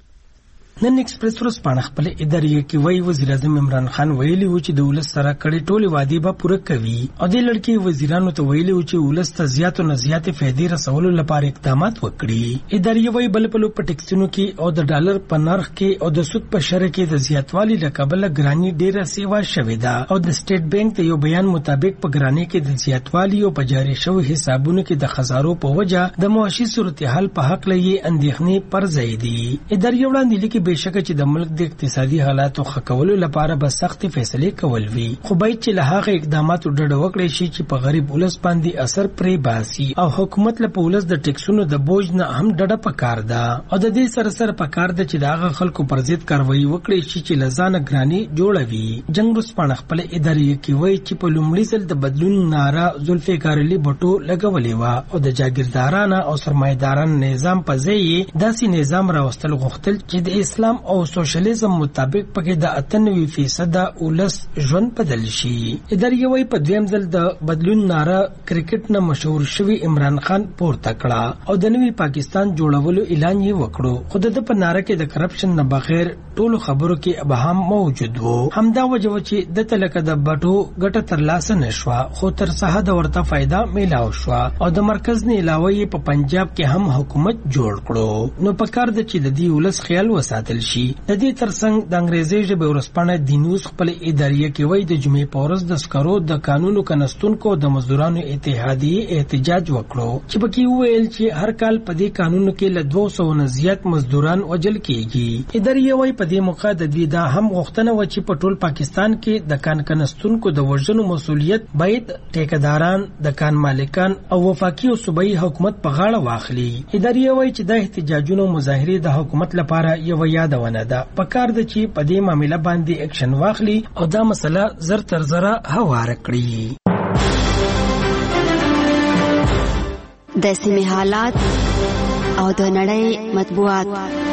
نن ایکسپریس ورځپاڼه خپل اداري کې وایي وزیر اعظم عمران خان ویلي و چې د ولس سره کړي ټولې وعدې به پوره کوي او د لړکې وزیرانو ته ویلي و چې ولس ته زیات او زیات فائدې رسولو لپاره اقدامات وکړي. اداري وایي بل په لو پټیکسونو کې او د ډالر په نرخ کې او د سود په شرکه کې د زیاتوالي لکبل ګرانی ډیره سیوا شوې ده او د سټیټ بانک د یو بیان مطابق په ګرانی کې د زیاتوالي او په جاري شوی حسابونو کې د خزارو په وجه د معاشي صورتحال په حق لې اندېښنې پر ځای دي. اداري وړاندې لیکي بهشکه چې د ملک د اقتصادي حالاتو ښه کولو لپاره به سختې فیصلې کول وي خو باید چې له هغه اقداماتو ډډه وکړي شي چې په غریب ولس باندې اثر پرې باسي او حکومت له پولیس د ټیکسونو د بوج نه هم ډډه پکار ده او د دې سره سره پکار ده چې د هغه خلکو پر ضد کاروایی وکړي شي چې لزانه ګرانی جوړوي. جنگ ورځپاڼه خپل اداري کې وایي چې په لومړي ځل د بدلون ناره زلفقار علي بټو لګولې و او د جاګیردارانه او سرمایداران نظام په ځای داسې نظام راوستل غوښتل چې د اسلام او سوشلیزم مطابق پکې د اتنوي فیصد ولس ژوند بدل شي. اداري وایي په دویم ځل د بدلون ناره کرکټ نه مشهور شوی عمران خان پورته کړه او د نوي پاکستان جوړولو اعلان یې وکړو خو د په ناره کې د کرپشن نه بغیر ټولو خبرو کې ابهام موجود وو. همدا وجه چې د تلکه د بټو ګټه ترلاسه نشوه خو تر څه د ورته فائدہ میلاو شو او د مرکز نه علاوه په پنجاب کې هم حکومت جوړ کړو. نو پکار د چې د دې ولس خیال وساتل شي. د دې ترڅنګ د انګریزي ژبه ورسپانه د نیوز خپل اداري کې وایي د جمعې په ورځ د سکرو د قانونو کنستونکو د مزدورانو اتحادیه احتجاج وکړو چې پکې ویل چې هر کال په دې قانونو کې له دوه سوه نه زیات مزدوران وژل کیږي. اداري وایي په دې موقع د دوی دا هم غوښتنه و چې په ټول پاکستان کې د کان کنستونکو د وژنو مسولیت باید ټیکداران د کان مالکان او وفاقي او صوبایي حکومت په غاړه واخلي. اداري وایي چې د احتجاجونو مظاهره د حکومت لپاره یو یادونه ده. پکار د چې په دې معاملې باندې اکشن واخلي او دا مسله زر تر زره هواره کړي. د سیمې حالات او د نړۍ مطبوعات.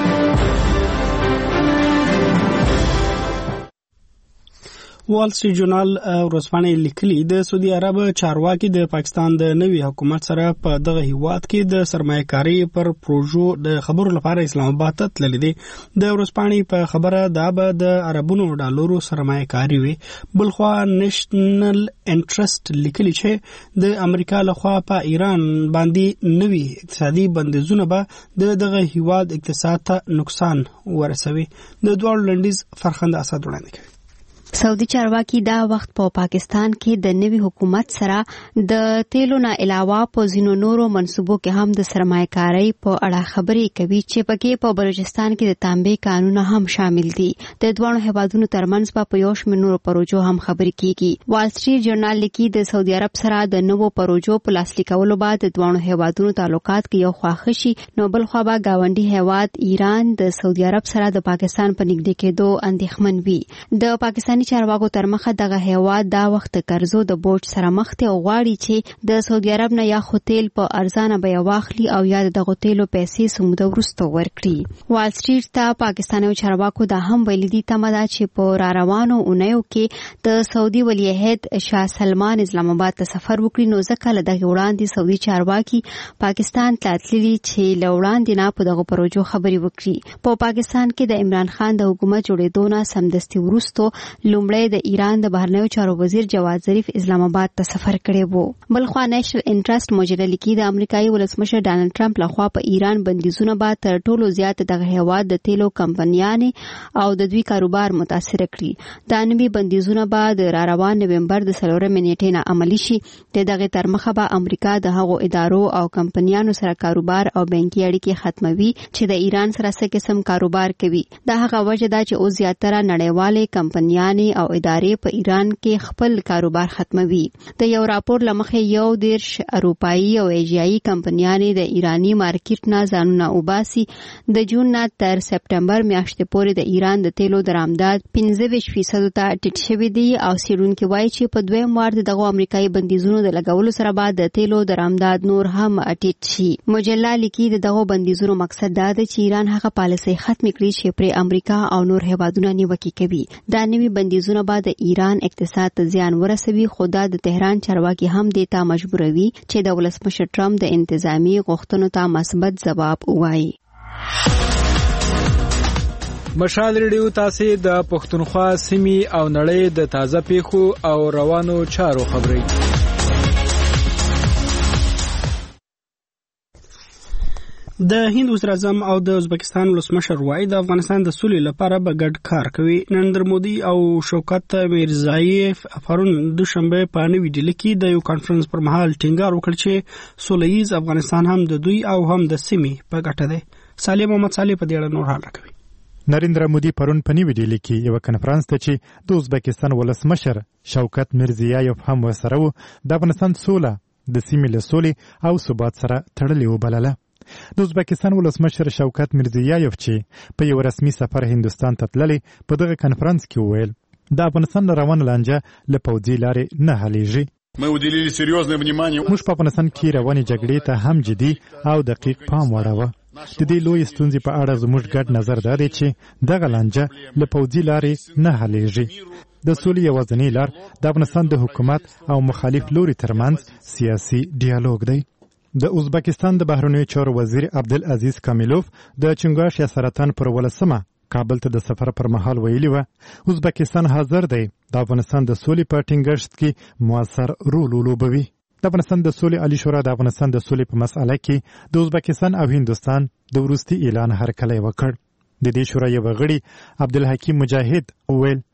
وال سټریټ جورنال ورځپاڼې لیکلي د سعودي عرب چارواکي د پاکستان د نوي حکومت سره په دغه هیواد کې د سرمایه‌کاري پر پروژو د خبرو لپاره اسلام آباد ته تللی دی. د ورځپاڼې په خبره دا به د عربونو ډالرو سرمایه‌کاري وي. بلخوا نېشنل انټرست لیکلي چې د امریکا لخوا په ایران باندې نوي اقتصادي بندیزونه به د دغه هیواد اقتصاد ته نقصان ورسوي. د دواړو لنډیز فرخنده اسد وړاندې کوي. سعودي چارواکي دا وخت په پا پاکستان کې د نوي حکومت سره د تیلو نه علاوه په ځینو نورو منصوبو کې هم د سرمایه‌کارۍ په اړه خبرې کوي چې پکې په بلوچستان کې د تانبې قانون هم شامل دي. د دوه هیوادونو ترمنځ په یو شمېر نورو پروژو هم خبرې کیږي. وال سټریټ جورنال لیکي د سعودي عرب سره د نوو پروژو په لاسلیک کولو بعد د دوه هیوادونو تعلقات کې یو خواخه شي. نو بل خو به گاونډي هیواد ایران د سعودي عرب سره د پاکستان په نږدې کېدو اندېښمن وي. د پاکستان چارواکو تر مخه دغه هیواد دا وخت قرضو د بوج سره مخ ته او غواړي چې د سعودي عرب نه یا خو تیل په ارزانه بیه واخلي او یا دغه تیلو پیسې سموده ورسته ورکړي. وال سټریټ ته پاکستاني چارواکو دا هم ویلي دي تمدا چې په را روانو اونیو کې د سعودي ولیعهد شاه سلمان اسلام آباد ته سفر وکړي. نو ځکه له دغه وړاندې سعودي چارواکي پاکستان ته تللي چې له وړاندې نه په دغه پروژو خبري وکړي. په پاکستان کې د عمران خان د حکومت جوړېدو نه سمدستي ورسته لومړی د ایران د بهرنیو چارو وزیر جواد ظریف اسلام آباد ته سفر کړی وو. بل خو نېشنل انټرست مجله لیکي د امریکایي ولسمشر ډانلډ ټرمپ لخوا په ایران بندیزونه به تر ټولو زیات دغه هیواد د تیلو کمپنیانې او د دوی کاروبار متاثر کړي. دا نوي بندیزونه به د را روان نومبر د څلورمې نیټې نه عملي شي. د دغه تر مخه به امریکا د هغو ادارو او کمپنیانو سره کاروبار او بانکي اړیکې ختموي چې د ایران سره څه قسم کاروبار کوي. دا هغه وجه ده چې اوس زیاتره نړیوالې کمپنیانې او ادارې په ایران کې خپل کاروبار ختموي. د یو راپور لمخې یو دیرش اروپایي او ایشیایي کمپنیانې د ایرانی مارکیټ نه ځانونه وباسي. د جون نه تر سپټمبر میاشتې پورې د ایران د تیلو درآمدات پنځه ویشت فیصد ته ټیټ شوی دی او څېړونکي وایي چې په دویم وار دغه امریکایي بندیزونو د لګولو سره بعد د تیلو درآمدات نور هم ټیټ شي. مجله لیکي دغه بندیزونو مقصد دا دی چې ایران هغه پالیسي ختم کړي چې پر امریکا او نور هیوادونه نیوکه کوي. دا نوي بندیزونه بعد د ایران اقتصاد ته زیان ورسوي. خو دا د تهران چارواکي هم دې ته مجبوروي چې د ولسمشر ټرمپ د انتظامی غوښتنو ته مثبت ځواب ووایي. مشال ریډیو تاسو د پښتونخوا سیمې او نړۍ د تازه پیښو او روانو چارو خبري. د هند وزیر اعظم او د ازبکستان ولسمشر وایي د افغانستان د سولې لپاره به ګډ کار کوي. نریندر مودي او شوکت میرزایف پرون دوشنبه په نوې ډیلي کې د یو کانفرنس پر مهال ټینګار وکړ چې سولهییز افغانستان هم د دوی او هم د سیمې په ګټه دی. صالح محمد صالح په دې اړه نور حال راکوي. نریندر مودي پرون په نوې ډیلي کې یو کانفرنس ته چې د ازبکستان ولسمشر شوکت میرزایف هم وسره و د افغانستان سوله د سیمې له سولې او ثبات سره تړلې وبلله. د ازبکستان ولسمشر شوکت میرزایف چې په یو رسمي سفر هندستان ته تللی په دغه کانفرنس کې وویل د افغانستان روان لانجه له پوځي لارې نه حلیږي. موږ په افغانستان کې روانې جګړې ته هم جدي او دقیق پام واړوه. د دې لوی ستونزې په اړه زموږ ګډ نظر دا دی چې دغه لانجه له پوځي لارې نه حلیږي. د سولې یوازینی لار د افغانستان د حکومت او مخالف لوري ترمنځ سیاسي ډیالوګ دی. د ازبکستان د بهرنیو چارو وزیر عبدالعزیز کامیلوف د چنګاښ یا سرطان پر ولسمه کابل ته د سفر پر مهال ویلي و ازبکستان حاضر دی د افغانستان د سولې په ټینګښت کې موثر رول ولوبوي. د افغانستان د سولې عالی شورا د افغانستان د سولې په مسأله کې د ازبکستان او هندوستان د وروستي اعلان هرکلی وکړ. د دې شورا یو غړي عبدالحکیم مجاهد وویل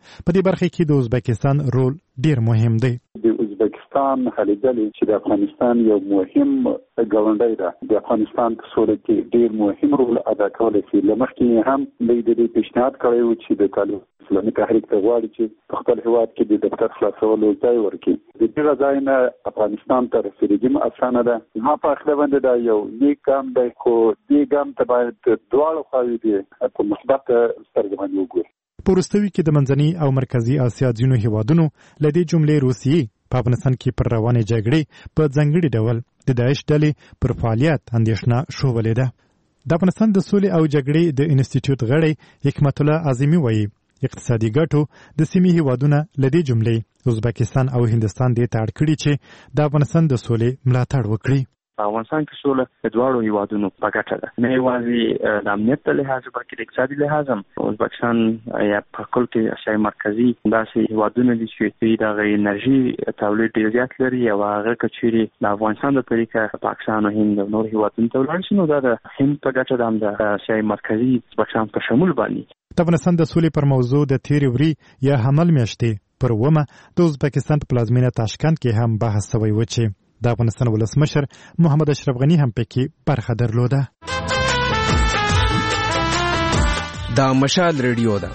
په دې برخه کې د ازبکستان رول ډیر مهم دی. د ازبکستان هلې ځلې چې د افغانستان یو مهم ګاونډی ده، د افغانستان په سوله کې ډیر مهم رول ادا کولی شي. له مخکې هم دوی د دې پیشنهاد کړی و چې د طالب اسلامي تحریک ته غواړي چې په خپل هېواد کې د دفتر خلاصولو ځای ورکړي. د دغه ځای نه افغانستان ته رسېدل هم اسانه ده. زما په عقیده باندې دا یو نیک ګام دی، خو دې ګام ته باید دواړه خواوې دې په مثبت سترګه باندې وګوري. په وروستیو کې د منځني او مرکزي اسیا ځینو هیوادونو له دې جملې روسیې په افغانستان کې پر روانې جګړې په ځانګړي ډول د داعش ډلې پر فعالیت اندېښنه شوولې ده. د افغانستان د سولې او جګړې د انسټیټیوټ غړی حکمت الله اعظمي وایي اقتصادي ګټو د سیمې هیوادونه له دې جملې ازبکستان او هندستان دې ته اړ کړي چې د افغانستان د سولې ملاتړ وکړي. په افغانستان کې سوله د دواړو هیوادونو په ګټه ده، نه یوازې د امنیت په لحاظ بلکې د اقتصادي لحاظ هم. ازبکستان یا په کل کې اسیايي مرکزي داسې هیوادونه دي چې دوی د انرژي تولید ډېر زیات لري او هغه که چیرې د افغانستان د طریقه پاکستان او هند او نور هیوادونو ته ولاړ شي نو دا د هند په ګټه ده، هم د اسیايي مرکزي ازبکستان په شمول باندې. د افغانستان د سولې پر موضوع د تیرې وري یا حمل میاشتې پر اومه د ازبکستان په پلازمینه تاشکند کې هم بحث شوی و چې د افغانستان ولسمشر محمد اشرف غنی هم پکې برخه درلوده. دا مشال ریډیو ده.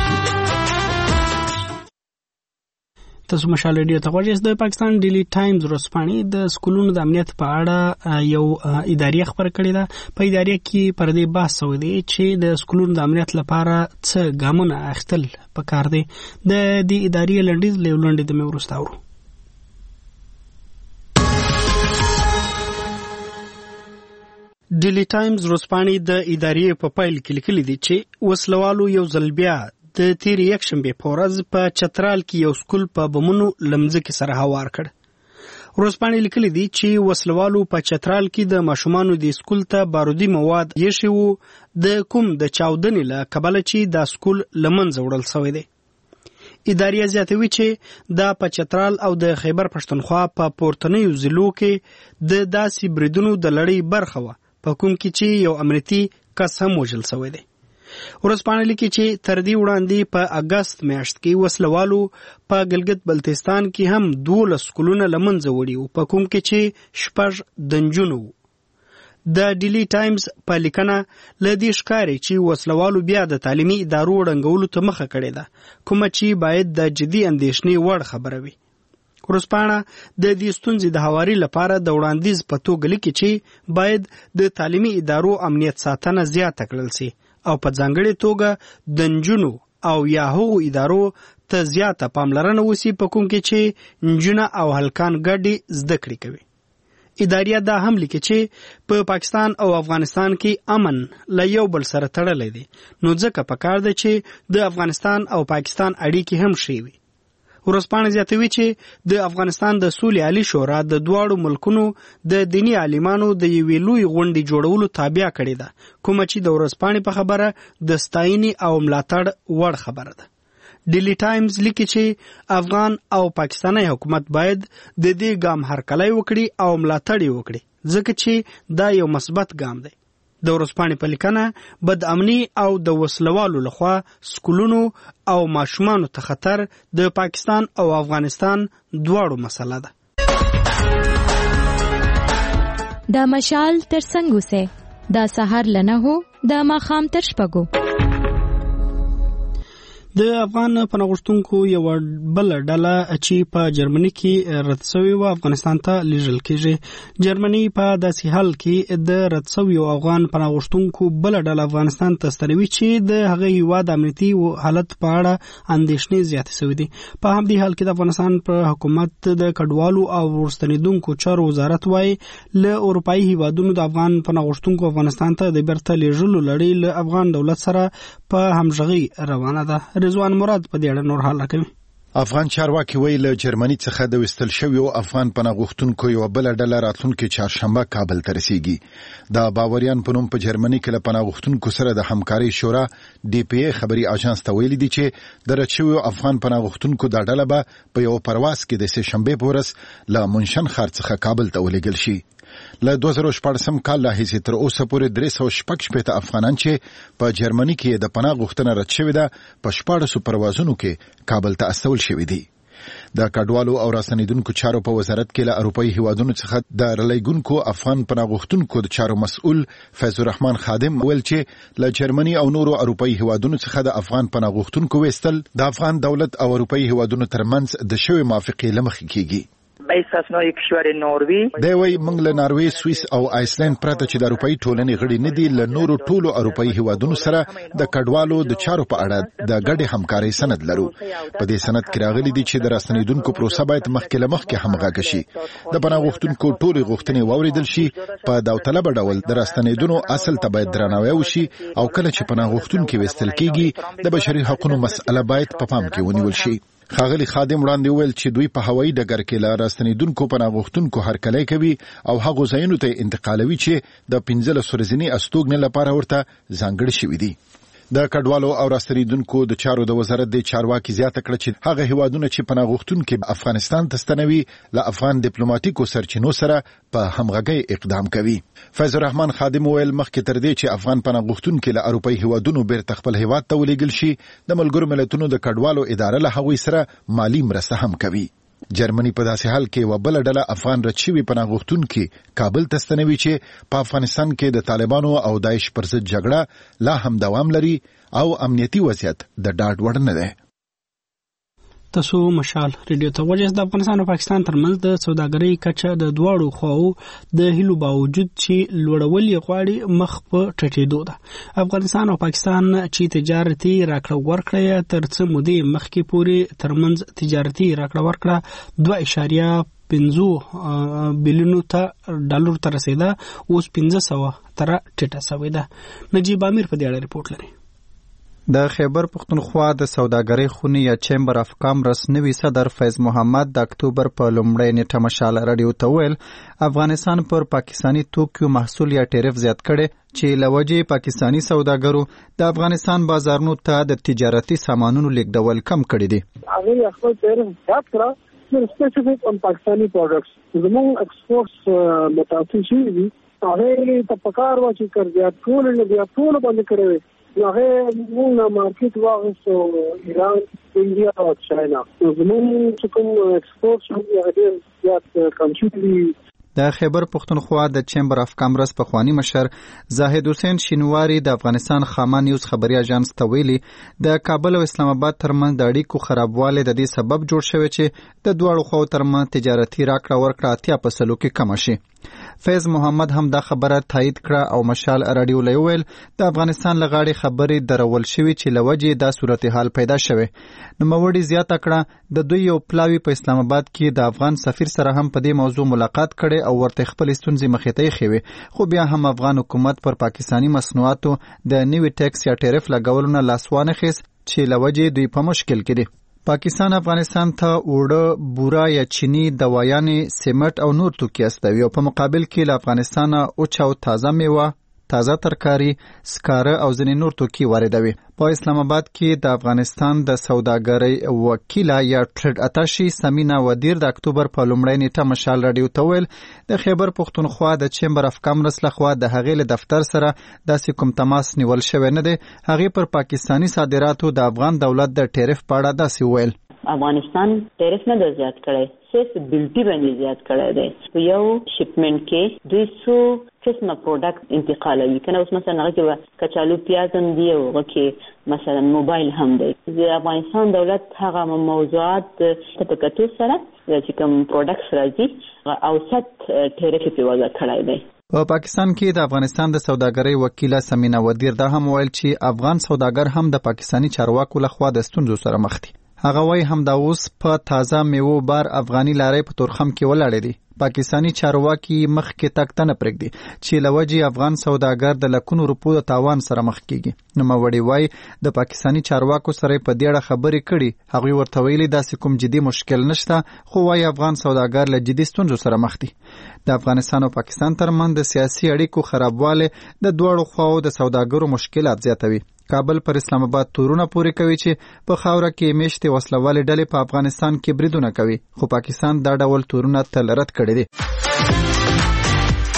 تاسو مشال ریډیو ته غواړئ. د پاکستان ډیلی ټایمز ورځپاڼې د سکولونو د امنیت په اړه یو ادارې خبر کړې ده. په ادارې کې پر دې بحث شوی دی چې د سکولونو د امنیت لپاره څه ګامونه اخیستل پکار دي. د دې ادارې لنډیز له لنډې د مې وروسته اورو. ډیلی ټایمز ورځپاڼې د ادارې په پایل کې لیکلي دي چې وسلوالو یو ځل بیا د تیرې یکشنبې په ورځ په چترال کې یو سکول په بمونو لمځکې سره هوار کړ. ورځپاڼې لیکلي دي چې وسلوالو په چترال کې د ماشومانو د سکول ته بارودي مواد یې شوي د کوم د چاودنې له کبله چې دا سکول لمنځه وړل شوی دی. ادارې زیاتوي چې دا په چترال او د خیبر پښتونخوا په پورتنیو ضلعو کې د داسې بریدونو د لړۍ برخه وه په کوم کې چې یو امنیتي کس هم وژل شوی دی. ورځپاڼه لیکي چې تر دې وړاندې په اګست میاشت کې وسلوالو په ګلګت بلتستان کې هم دولس سکولونه له منځه وړي وو په کوم کې چې شپږ د نجونو وو. د ډیلی ټایمز په لیکنه له دې ښکاري چې وسلوالو بیا د تعلیمي ادارو ړنګولو ته مخه کړې ده، کومه چې باید د جدي اندېښنې وړ خبره وي. ورځپاڼه د دې ستونزې د هواري لپاره د وړاندیز په توګه لیکي چې باید د تعلیمي ادارو امنیت ساتنه زیاته کړل شي او په ځانګړې توګه د نجونو او یا هغو ادارو ته زیاته پاملرنه وشي په کوم کې چې نجونه او هلکان ګډې زده کړې کوي. ادارې دا هم لیکي چې په پاکستان او افغانستان کې امن له یو بل سره تړلی دی، نو ځکه پکار ده چې د افغانستان او پاکستان اړیکې هم ښې وي. ورځپاڼه زیاتوي چې د افغانستان د سولې عالي شورا د دواړو ملکونو د دیني عالمانو د یوې لوی غونډې جوړولو تابع کړې ده، کومه چې د ورځپاڼې په خبره د ستاینې او ملاتړ وړ خبره ده. ډیلی ټایمز لیکي چې افغان او پاکستاني حکومت باید د دې ګام هرکلی وکړي او ملاتړ یې وکړي، ځکه چې دا یو مثبت ګام دی. د ورځپاڼې په لیکنه بد امني او د وسلوالو لخوا سکولونو او ماشومانو ته خطر د پاکستان او افغانستان دواړو مسله ده. دا مشال تر څنګ اوسه، دا سهار لنه هو، دا ماښام تر شپږو. د افغان پناه یو بل ډله چې په جرمني کې رد شوی و افغانستان ته لیږل کېږي. جرمني په داسې حال کې د رد شویو افغان پناه غوښتونکو بل ډله افغانستان ته ستنوي چې د هغه هیواد امنیتي حالت په اړه اندېښنې زیاتې شوې دي. په همدې حال کې د افغانستان پر حکومت د کډوالو او ورستنیدونکو چارو وزارت وایي له اروپایي هیوادونو د افغان پناه غوښتونکو افغانستان ته د بیرته لیږلو لړۍ له افغان دولت سره په همغږي روانه ده. رضوان مراد په دې اړه نور حال راکوي. افغان چارواکي ویل له جرمني څخه د وستل شویو افغان پناه غوښتونکو یو بل ډله راتلونکي چهارشنبه کابل ته رسیږي. د باوریان په نوم په جرمني کې له پناه غوښتونکو سره د همکارۍ شورا ډي پی ای خبري اژانس ته ویلي دي چې د رد شویو افغان پناه غوښتونکو د ډله به په یو پرواز کې د سه شنبه په ورځ له منشن ښار څخه کابل ته ولېږل شي. له دوه زره شپږم کال راهیسې تر اوسه پورې درې سوه شپږ شپېته افغانان چې په جرمني کې د پناه غوښتنه رد شوې ده په شپاړسو پروازونو کې کابل ته استول شوي دي. د کډوالو او راستنیدونکو چارو په وزارت کې له اروپایي هیوادونو څخه د رلیګونکو افغان پناه غوښتونکو د چارو مسؤل فیض الرحمن خادم ویل چې له جرمني او نورو اروپایي هیوادونو څخه د افغان پناه غوښتونکو وستل د افغان دولت او اروپایي هیوادونو ترمنځ د شوی موافقې لمخې کیږي. به استثنای کشور نروژ دی وی موږ له ناروې، سوئیس او آیسلند پرته چې د اروپایي ټولنې غړي نه دي له نورو ټولو اروپایي هیوادونو سره د کډوالو د چارو په اړه د ګډې همکارۍ سند لرو. په دې سند کې راغلي دي چې د راستنیدونکو پروسه باید مخکې له مخکې همغږي شي، د پناه غوښتونکو ټولې غوښتنې واوریدل شي، په داوطلبه ډول د راستنیدونو اصل ته باید درناوی وشي او کله چې پناه غوښتونکي وستل کیږي د بشري حقوقو مسأله باید په پام کې ونیول شي. ښاغلي خادم وړاندې وویل چې دوی په هوایي ډګر کې له راستنیدونکو پناه غوښتونکو هرکلی کوي او هغو ځایونو ته انتقالوي چې د پنځلس ورځني استوګنې لپاره ورته ځانګړي شوي دي. د کډوالو او راستنیدونکو د چارو د وزارت د چارواکي زیاته کړه چې هغه هیوادونه چې پناه غوښتونکي افغانستان ته ستنوي له افغان ډیپلوماټیکو سرچینو سره په همغږۍ اقدام کوي. فیض الرحمن خادم ویل مخکې تر دې چې افغان پناه غوښتونکي له اروپایي هیوادونو بیرته خپل هیواد ته ولېږل شي د ملګرو ملتونو د کډوالو اداره له هغوی سره مالي مرسته هم کوي. جرمني په داسې حال کې و بل ډله افغان رد شوي پناه غوښتونکي کابل ته ستنوي چې په افغانستان کې د طالبانو او داعش پر ضد جګړه لا هم دوام لري او امنیتي وضعیت د ډاډ وړ نه دی. تاسو مشال ریډیو ته وجه د افغانستان او پاکستان ترمنځ د سوداګرۍ کچه د دواړو خواو د هیلو باوجود چې لوړول یې غواړي مخ په ټټېدو ده. افغانستان او پاکستان چې تجارتي راکړه ورکړه تر څه مودې مخکې پورې ترمنځ تجارتي راکړه ورکړه دوه اشاریه پنځو بلیونو ته ډالر ته رسیده، اوس پنځه سوه تر ټیټه شوې ده. نجیب امیر په دې اړه رپورټ لري. د خیبر پختونخوا د سوداګرۍ خونې یا چیمبر اف کامرس نوي صدر فیض محمد د اکتوبر په لومړۍ نیټه مشال رادیو ته ویل افغانستان پر پاکستانی توکیو محصول یا ټیرف زیات کړي چې لوجې پاکستانی سوداګرو د افغانستان بازارونو ته د تجارتي سامانونو لیږدول کم کړي دي. هغه خپل ټیرف زیات کړه سپیسیفیک اون پاکستانی پروډکټس زموږ ایکسپورټس متاثر شوي دي. هغه ته پکار و چې کړ زیات ټول نه بیا ټول باندې کړی هغه موږ مارکیټ واغسو ایران، انډیا او چاینا. زموږ کوم ایکسپورټ شوی هغه زیات کم شوی. د خیبر پختونخوا د چیمبر اف کامرس پخوانی مشر زاهد حسین شینواری د افغانستان خاما نیوز خبري اژانس ته ویلي د کابل او اسلام آباد ترمنځ د اړیکو خرابوالی د دې سبب جوړ شوی چې د دواړو خواو ترمنځ تجارتي راکړه ورکړه اتیا په سلو کې کم شي. فیض محمد هم دا خبره تایید کړه او مشال رادیو له ویل د افغانستان لغاړي خبرې درول شوی چې لوجې دا صورتحال پیدا شوه. نو موړي زیاته کړه د دوی یو پلاوی په اسلام آباد کې د افغان سفیر سره هم په دې موضوع ملاقات کړي او ورته خپل ستونزې مخې ته یې خو بیا هم افغان حکومت پر پاکستانی مصنوعاتو د نیوی ټیکس یا ټیرف لګولو نه لاس وانه خیس چې لوجې دوی په مشکل کې دي. پاکستان افغانستان ته اوړه، بورا یا چینی، دوايانې، سیمټ او نور توکي استوي او په مقابل کې له افغانستان اوچ او تازه میوه، تازه ترکاری، سکاره او ځینې نور توکي واردوي. په اسلام آباد کې د افغانستان د سوداګرۍ وکیله یا ټریډ اتاشي سمینا ودیر د اکتوبر په لومړۍ نیټه مشال رادیو ته ویل د خیبر پختونخوا د چیمبر اف کامرس لخوا د هغې له دفتر سره داسې کوم تماس نیول شوی نه دی. هغې پر پاکستانی صادراتو د افغان دولت د ټیرف په اړه داسې ویل افغانستان ټیرف نه د زیات کړی، صرف بیلټي باندې زیات کړی دی. په یو شپمنټ کې دوی څو قسمه پروډکټ انتقالوي. کنه اوس مثلا هغه کې کچالو پیاز هم دی او هغه کې مثلا موبایل هم دی. د افغانستان دولت هغه موضوعات په کتو سره چې کوم پروډکټس راځي اوسط ټیرف په وضع کړی دی. په پاکستان کې د افغانستان د سوداګرۍ وکیله سمینا ودیر دا هم ویل چې افغان سوداګر هم د پاکستانی چارواکو لخوا د ستونزو سره مخ دي. هغه وای هم دا اوس په تازه میوو بار افغاني لارې په تورخم کې ولاړې دي. پاکستانی چارواکي مخ کې تک تنه پرېږدي چې لوجي افغان سوداګر د لکونو روپو د تاوان سره مخ کیږي. نو موړي وای د پاکستانی چارواکو سره په دې اړه خبرې کړي. هغه ورته ویلي داسې کوم جدي مشکل نشته، خو وای افغان سوداګر له جدي ستونزو سره مخ دي. د افغانستان او پاکستان ترمنځ د سیاسي اړیکو خرابوالی د دوړو خواو د سوداګرو مشکلات زیاتوي. کابل پر اسلام آباد تورونه پوري کوي چې په خاوره کې میشتې وسلوالې ډلې په افغانستان کې بریدونه کوي، خو پاکستان دا ډول تورونه تل رد کړي دي.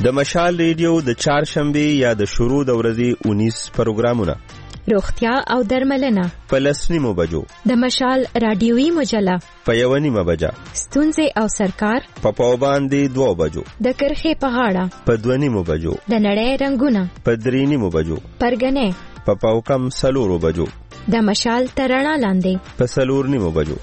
د مشال ریډیو د چهارشنبه یا د شروع د ورځې اونیس پروګرامونه، روغتیا او درملنه په لس نیمو بجو، د مشال رادیوي مجله په یوه نیمه بجه، ستونزې او سرکار په پاوباندې دوه بجو، د کرښې په غاړه په دوه نیمو بجو، د نړۍ رنګونه په درې نیمو بجو، پرګنې په پاوکم سلورو بجو، د مشال تر رڼا لاندې په سلور نیمو بجو.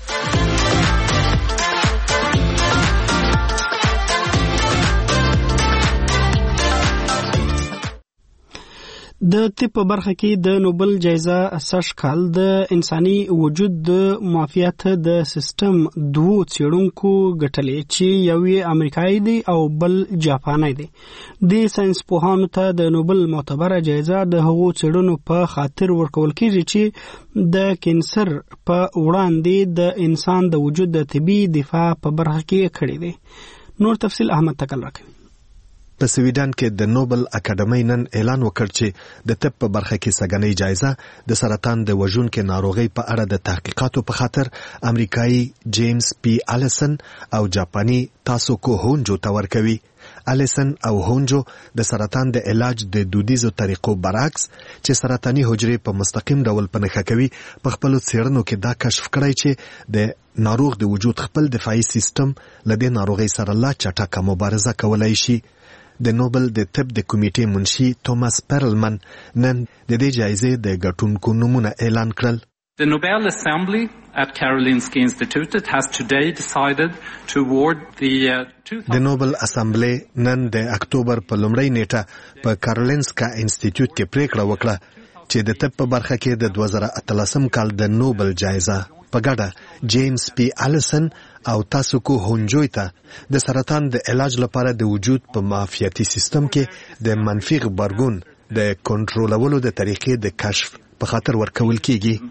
د طب په برخه کې د نوبل جایزه سږ کال د انساني وجود د معافیت د سیستم دوو څېړونکو ګټلې چې یو یې امریکایي دی او بل جاپاني دی. د ساينس پوهانو ته د نوبل معتبره جایزه د هغو څېړنو په خاطر ورکول کېږي چې د کینسر په وړاندې د انسان د وجود د طبي دفاع په برخه کې کړی دی. نور تفصیل احمد تکل راکوي. په سویډن کې د نوبل اکاډمۍ نن اعلان وکړ چې د طب په برخه کې سګنۍ جایزه د سرطان د وژونکو ناروغۍ په اړه د تحقیقاتو په خاطر امریکایي جیمز پی الیسن او جاپاني تاسوکو هونجو ته ورکوي. الیسن او هونجو د سرطان د علاج د دودیزو طریقو برعکس چې سرطاني حجرې په مستقیم ډول په نښه کوي، په خپل څېړنو کې دا کشف کړی چې د ناروغ د وجود خپل دفاعي سیستم له دې ناروغۍ سره لا چټکه مبارزه کولای شي. د نوبل د طب د کمیټې منشي توماس پرلمن نن د دې جایزې د ګټونکو نومونه اعلان کړل. The Nobel Assembly at Karolinska Institutet has today decided to award the uh, د نوبل اسمبلی نن د اکتوبر په لومړۍ نیټه په کارولینسکا انسټیټیوټ کې پریکړه وکړه چې د طب په برخه کې د دوه زره اتلسم کال د نوبل جایزه په ګډه جیمز پی الیسن او تاسوکو هونجوی ته د سرطان د علاج لپاره د وجود په معافیتي سیستم کې د منفي غبرګون د کنټرولولو د طریقې د کشف په خاطر ورکول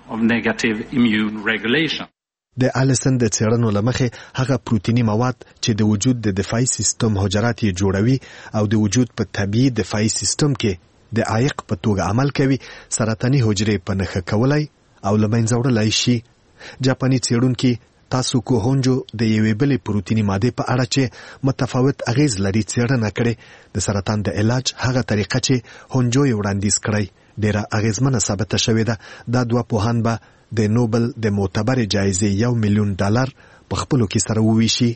کیږي. د الیسن د څېړنو لمخې هغه پروتینی مواد چې د وجود د دفاعي سیستم حجرات یې جوړوي او د وجود په طبيعي دفاعي سیستم کې د عایق په توګه عمل کوي، سرطاني حجرې په نښه کولای او له منځه وړلای شي. جاپاني څېړونکي تاسوکو هونجو د یوې بلې پروتینی مادې په اړه چې متفاوت اغیز لري څېړنه کړې. د سرطان د علاج هغه طریقه چې هونجو یې وړاندیز کړی ډیره اغیزمنه ثابته شوې ده. دا دوه پوهان به د نوبل د معتبر جایزې یو میلیون ډالر په خپلو کې سره وویشي.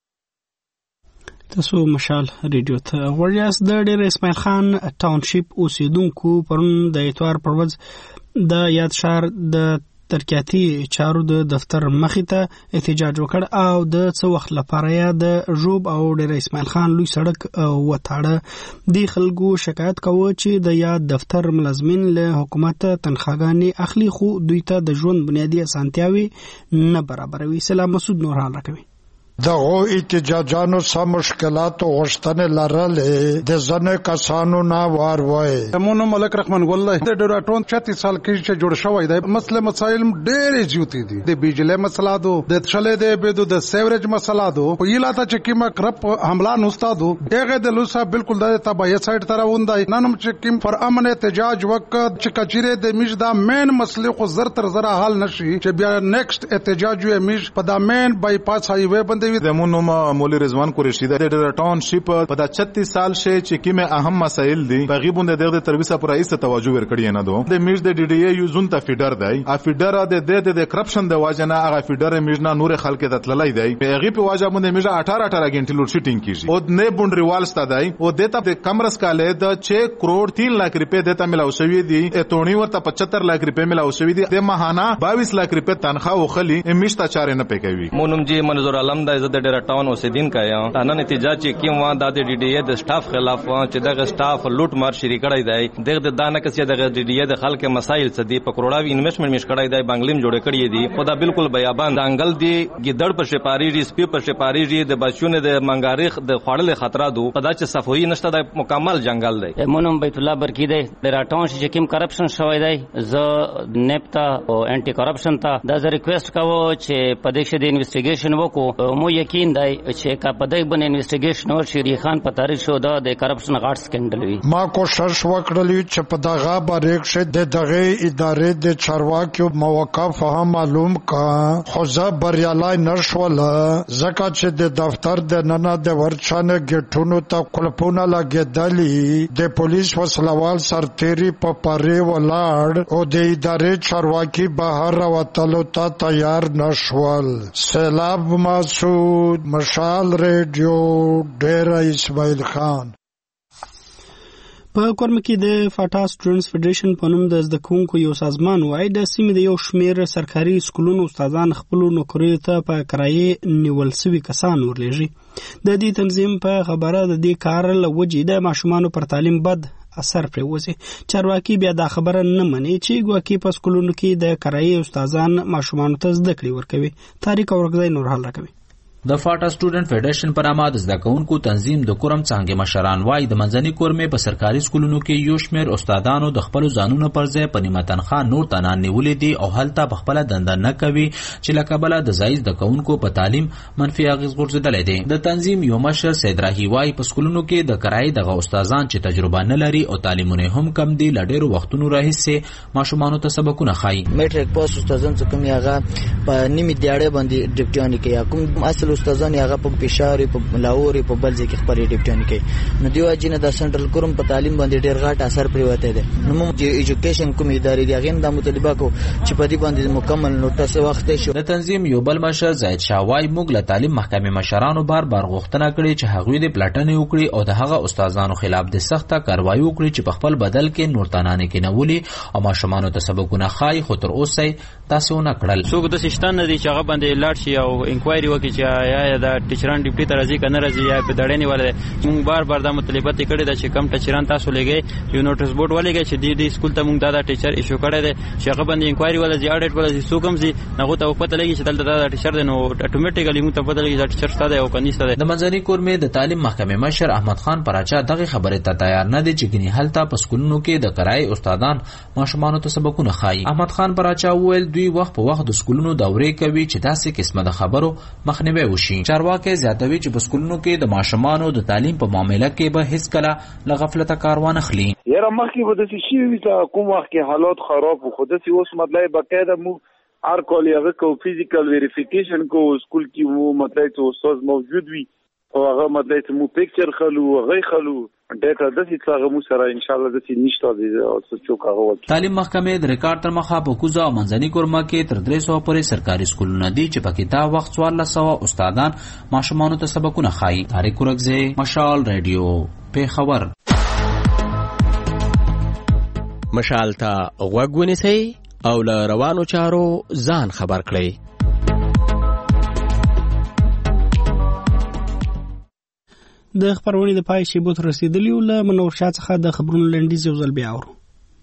تاسو مشال ریډیو ته ورجاس د ډیر اسماعیل خان ټاونشپ اوسیدونکو پرون د اتوار پر ورځ د یاد شهر د ترکیاتي چارو د دفتر مخې ته احتجاج وکړ او د څه وخت لپاره یې د ژوب او ډیر اسماعیل خان لوی سړک وتاړه. د خلکو شکایت کوي چې د یاد دفتر ملازمین له حکومت تنخواګانې اخلي خو دوی ته د ژوند بنیادی اسانتیاوي نه برابروي. سلام مسعود نوران راکوي. دغو احتجاجانو سم مشکلات او غشتنې لرلې د ځنې کسانو نه وار وای. مونږ ملک رحمان ګل د ډراټون چتیس سال کې چې جوړ شوی دی مسله مسایل ډېرې زیاتې دي. د بجلی مسله دو، د شلې د بيدو د سیوریج مسله دو، په یلاته چې کیما کرپ حمله نوستادو دغه د لوسا بالکل د تبعیت سایت تر وندای ننم چې کیم پر امن احتجاج وکړ چې کچیره د میج دا مین مسله خو زر تر زر حل نشي چې بیا نیکسټ احتجاج وي میج په دا مین بای پاس هایوی باندې زمون نوم مولوی رضوان قریشی د ډراټون شپ په د چتیس سال شي چې کیمه اهم مسایل دي په غیبون د دغه ترویسه پر رئیس توجه ورکړی نه دو. د میج د ډی ډی ای یوزون ته فیډر دی، ا فیډر د د د کرپشن د واجنه هغه فیډر میج نه نور خلک د تللای دی په غیب په واجب باندې میج اٹھارہ اٹھارہ غنټه لوډ شیټینګ کیږي او نه بونډریوال ستدای او دته د کمرس کاله د چھ کروڑ تین لاکھ روپے دته ملاو شوی دی، اتونی ورته پچہتر لاکھ روپے ملاو شوی دی، د ماهانه بائیس لاکھ روپے تنخواه او خلی میشتا چاره نه پکوي. مونم جی منظور علم د عزت ډراټون اوسیدین کایا نن احتجاج چې کیم وا د ډی ډی ای د سټاف خلاف چې دغه سټاف لوټ مار شری کړی دی، دغه دانه کسي دغه ډی ډی ای د خلک مسایل څه دی په کروڑاوی انویسټمنټ مش کړی دی، بنگلیم جوړ کړی دی، خدا بالکل بیابان دانګل دی ګډړ پر شپاری ری سپی پر شپاری ری د بچونه د منګاریخ د خړل خطر دو خدا چې صفوی نشته د مکمل جنگل دی. مونم بیت الله برکی دی ډراټون چې کیم کرپشن شوی دی ز نیپتا او انټي کرپشن ته د ریکوست کاوه چې په دې کې د انویسټیګیشن وکړو. مو مو یقین دی چې کا په دې باندې انویسټیګیشن او شری خان په تاریخ شو دا د کرپشن غاټ سکندل وی ما کوشش وکړلی چې په دغه باندې شه د دغه ادارې د چارواکیو موقف هم معلوم کا خو زه بریالای نشول زکه چې د دفتر د ننه د ورچانه ګټونو ته کلپونه لګېدلی د پولیس وسلوال سرتيري په پاره ولاړ او د ادارې چارواکي بهر راوتلو ته تیار نشول. سیلاب مسعود، مشال ریډیو، ډیر اسماعیل خان. په کورم کې د فاټا سټوډنټس فدریشن په نوم د زده کوونکو یو سازمان وایي د سیمې د یو شمېر سرکاري سکولونو استادان خپلو نوکریو ته په کرایې نیول سوي کسان ورلیږي. د دې تنظیم په خبره د دې کار له وجې د ماشومانو پر تعلیم بد اثر پرېوځي. چارواکي بیا دا خبره نه مني چې ګواکې په سکولونو کې د کرایې استادان ماشومانو ته زده کړې ورکوي. تاریخ اورګزی نور حال راکوي. د فاټا سټوډنټ فدریشن پر نامه د زده کوونکو تنظیم د کورم څنګه مشران وای د منځني کورمې په سرکاري سکولونو کې یو شمېر استادانو د خپل ځانونو پر ځای په نیمه تنخواه نور تنان نیولې دي او هلته په خپل دنده نه کوي چې لکه بل د ځای د کوونکو په تعلیم منفي اغیز غورځېدلې دي. د تنظیم یو مشر سید راهی وای په سکولونو کې د کرایې دغه استادان چې تجربه نه لري او تعلیمونه هم کم دي لډېرو وختونو راهیسې ماشومانو ته سبقونه خایي. میټریک پاس استادان چې کوم یغه په نیمه دیاړه باندې ډیپټیانی کوي کوم اصل استادان یغه په پېښور په لاهور په بل ځای کې خپل ډیپټیانی کوي نو دیو اجنه د سنټرل کورم په تعلیم باندې ډیر غټ اثر پریوته ده. نو موږ چې ایجوکیشن کوم ادارې دی غین د مطالبه کو چې په دې باندې مکمل نوټس وخت شو. د تنظیم یو بل مشر زید شاوای موږ له تعلیم محکمې مشرانو بار بار غوښتنه کړې چې هغوی د پلاټنې وکړي او د هغه استادانو خلاف د سخته کاروایی وکړي چې په خپل بدل کې نور تنانه کې نولي او ماشومانو ته سبقونه خای خو تر اوسه تاسو نه کړل. څوک د سشتان دی چې هغه باندې لاړ شي او انکوایري وکړي چې یا د ټیچران ډیپټي ته راځي کنه راځي یا په دړې نیولې. موږ بار بار د مطالبات کړي دا چې کم ټیچران تاسو لګي یو نوټس بورډ ولګي چې دی دی سکول ته موږ دا د ټیچر ایشو کړی دی چې هغه باندې انکوایري ولا زی اډیټ ولا زی سوکم زی نغه ته پته لګي چې دلته دا ټیچر دی نو اتوماتیکلی موږ ته پته لګي دا ټیچر ستاده او کنيسته دی. د منځني کورمې د تعلیم محکمې مشر احمد خان پراچا دغه خبره ته تیار نه دی چې ګنې هلته په سکولونو کې د کرای استادان ماشومانو ته سبقونه خایي. احمد خان پراچا وویل دوی وخت په وخت د سکولونو دورې کوي چې داسې قسمه د خبرو مخنیوي وشي. چارواکي زیاتوي چې په سکولونو کې د ماشومانو د تعلیم په معاملې کې به هیڅ کله له غفلت کار وانه خلی. یاره مخکې به داسې شي وي چې کوم وخت کې حالات خراب وو خو داسې اوس مطلب باقاعده مو هر کال هغه کو فزیکل ویریفیکیشن کو سکول کې وو مطلب چې استاد موجود وي او هغه مطلب چې مو پکچر خلو هغه خلو ډیټا د دې څنګه مو سره ان شاء الله د دې نشته او څه هغه وکړي. تعلیم محکمې د ریکارډ تر مخه په کوزه او منځني کورما کې تر درې سوه پورې سرکاري سکولونه دي چې پکې دا وخت څوارلس سوه استادان ماشومانو ته سبقونه خایي. طارق ورکزی، مشال ریډیو، پیښور. مشال ته غوږ ونیسئ او له روانو چارو ځان خبر کړئ. د خبرونې د پای شیبو ته رسیدلی و. له منور شاه څخه د خبرونو لنډیز یو ځل بیا اورو.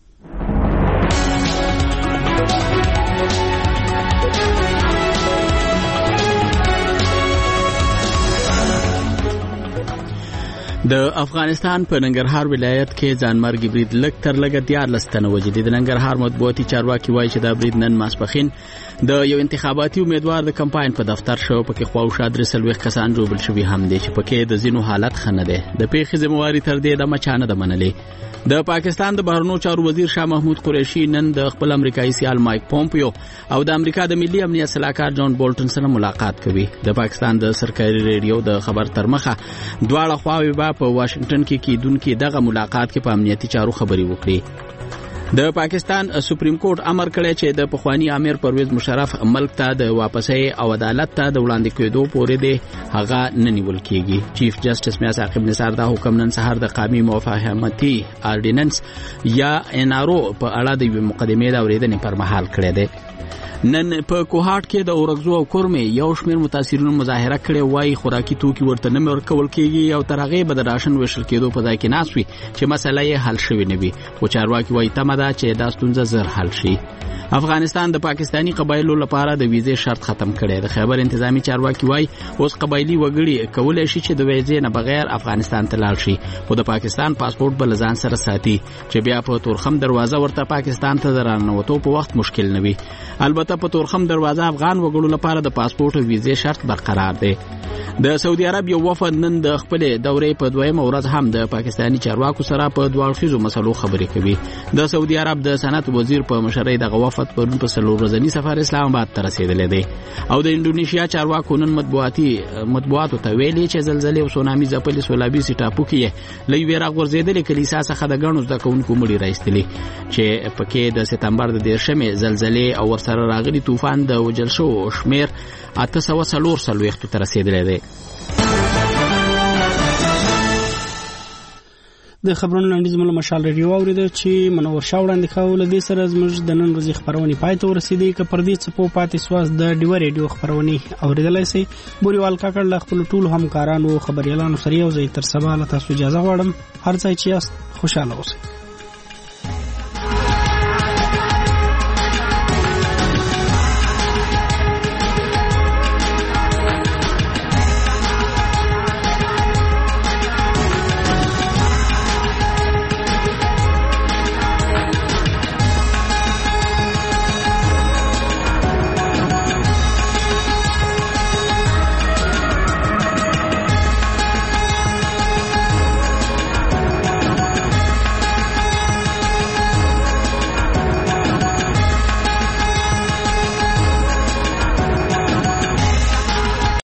د افغانستان په ننګرهار ولایت کې ځانمرګي برید لږ تر لږه دیارلس تنه وژلي. د ننګرهار مطبوعاتي چارواکي وایي چې دا برید نن ماسپښین د یو انتخاباتي امیدوار د کمپاین په دفتر شو. پکې خواوشا درې څلوېښت کسان ژوبل شوي هم دي چې پکې د ځینو حالت ښه نه دی. د پیښې ذمهواري تر دې دمه چا نه ده منلې. د پاکستان د بهرنیو چارو وزیر شاه محمود قریشي نن د خپل امریکایي سیال مایک پومپیو او د امریکا د ملي امنیت سلاکار جان بولټن سره ملاقات کوي. د پاکستان د سرکاري ریډیو د خبر تر مخه دواړه خواوې به په واشنگټن کې کېدونکي دغه ملاقات کې په امنیتي چارو خبرې وکړي. د پاکستان سپریم کورټ امر کړی چې د پخوانی امیر پرویز مشرف ملک ته د واپسۍ او عدالت ته د وړاندې کېدو پورې دی هغه نه نیول کېږي. چیف جسټس میاں عاقب نثار دا حکم نن سهار د قومي مفاهمتي آرډیننس یا ان آر او په اړه د یوې مقدمې د اورېدنې پر مهال کړی دی. نن په کوهاټ کې د اورګزو او کورمې یو شمېر متاثرینو مظاهره کړې وایي خوراکي توکي ورته نه ورکول کېږي او تر هغې به د راشن ویشل کېدو په ځای کې ناست وي چې مسله یې حل شوې نه وي. خو چارواکي وایي تمه ده چې دا ستونزه زر حل شي. افغانستان د پاکستانی قبایلو لپاره د ویزې شرط ختم کړی. د خیبر انتظامی چارواکي وایي اوس قبایلی وګړي کولی شي چې د ویزې نه بغیر افغانستان ته لاړ شي خو د پاکستان پاسپورت به له ځان سره ساتي چې بیا په تورخم دروازه ورته پاکستان ته د راننوتو په وخت مشکل نه وي. البته وروسته په تورخم دروازه افغان وګړو لپاره د پاسپورت او ویزې شرط برقرار دی. د سعودي عرب یو وفد نن د خپل دورې په دویمه ورځ هم د پاکستاني چارواکو سره په دوه اړخیزو مسلو خبرې کوي. د سعودي عرب د صنعت وزیر په مشرۍ دغه وفد پرون په څلور ورځني سفر اسلام آباد ته رسېدلی دی او د انډونیشیا چارواکو نن مطبوعاتي مطبوعاتو ته ویلي چې زلزلې او سونامي ځپلي سولابیسي ټاپو کې له یوې راغورځېدلې کلیسا څخه د ګڼو زده کوونکو مړي راایستلي چې پکې د سپتمبر د دېرشمې زلزلې او ورسره راغلي طوفان د وژل شوو شمېر اته سوه څلور څلوېښتو ته رسېدلی دی. د خبرونو لنډیز مله مشال ریډیو اوریده چې منور شاه وړاندې کاوه. له دې سره زموږ د نن ورځې خبرونې پای ته ورسېدې. که پر دې څپو پاتې سواست د ډیوه ریډیو خبرونې اورېدلی سئ. بوریوال کاکړ له خپلو ټولو همکارانو خبریالانو سره یو ځای تر سبا له تاسو اجازه غواړم. هر ځای چې یاست خوشحاله اوسئ.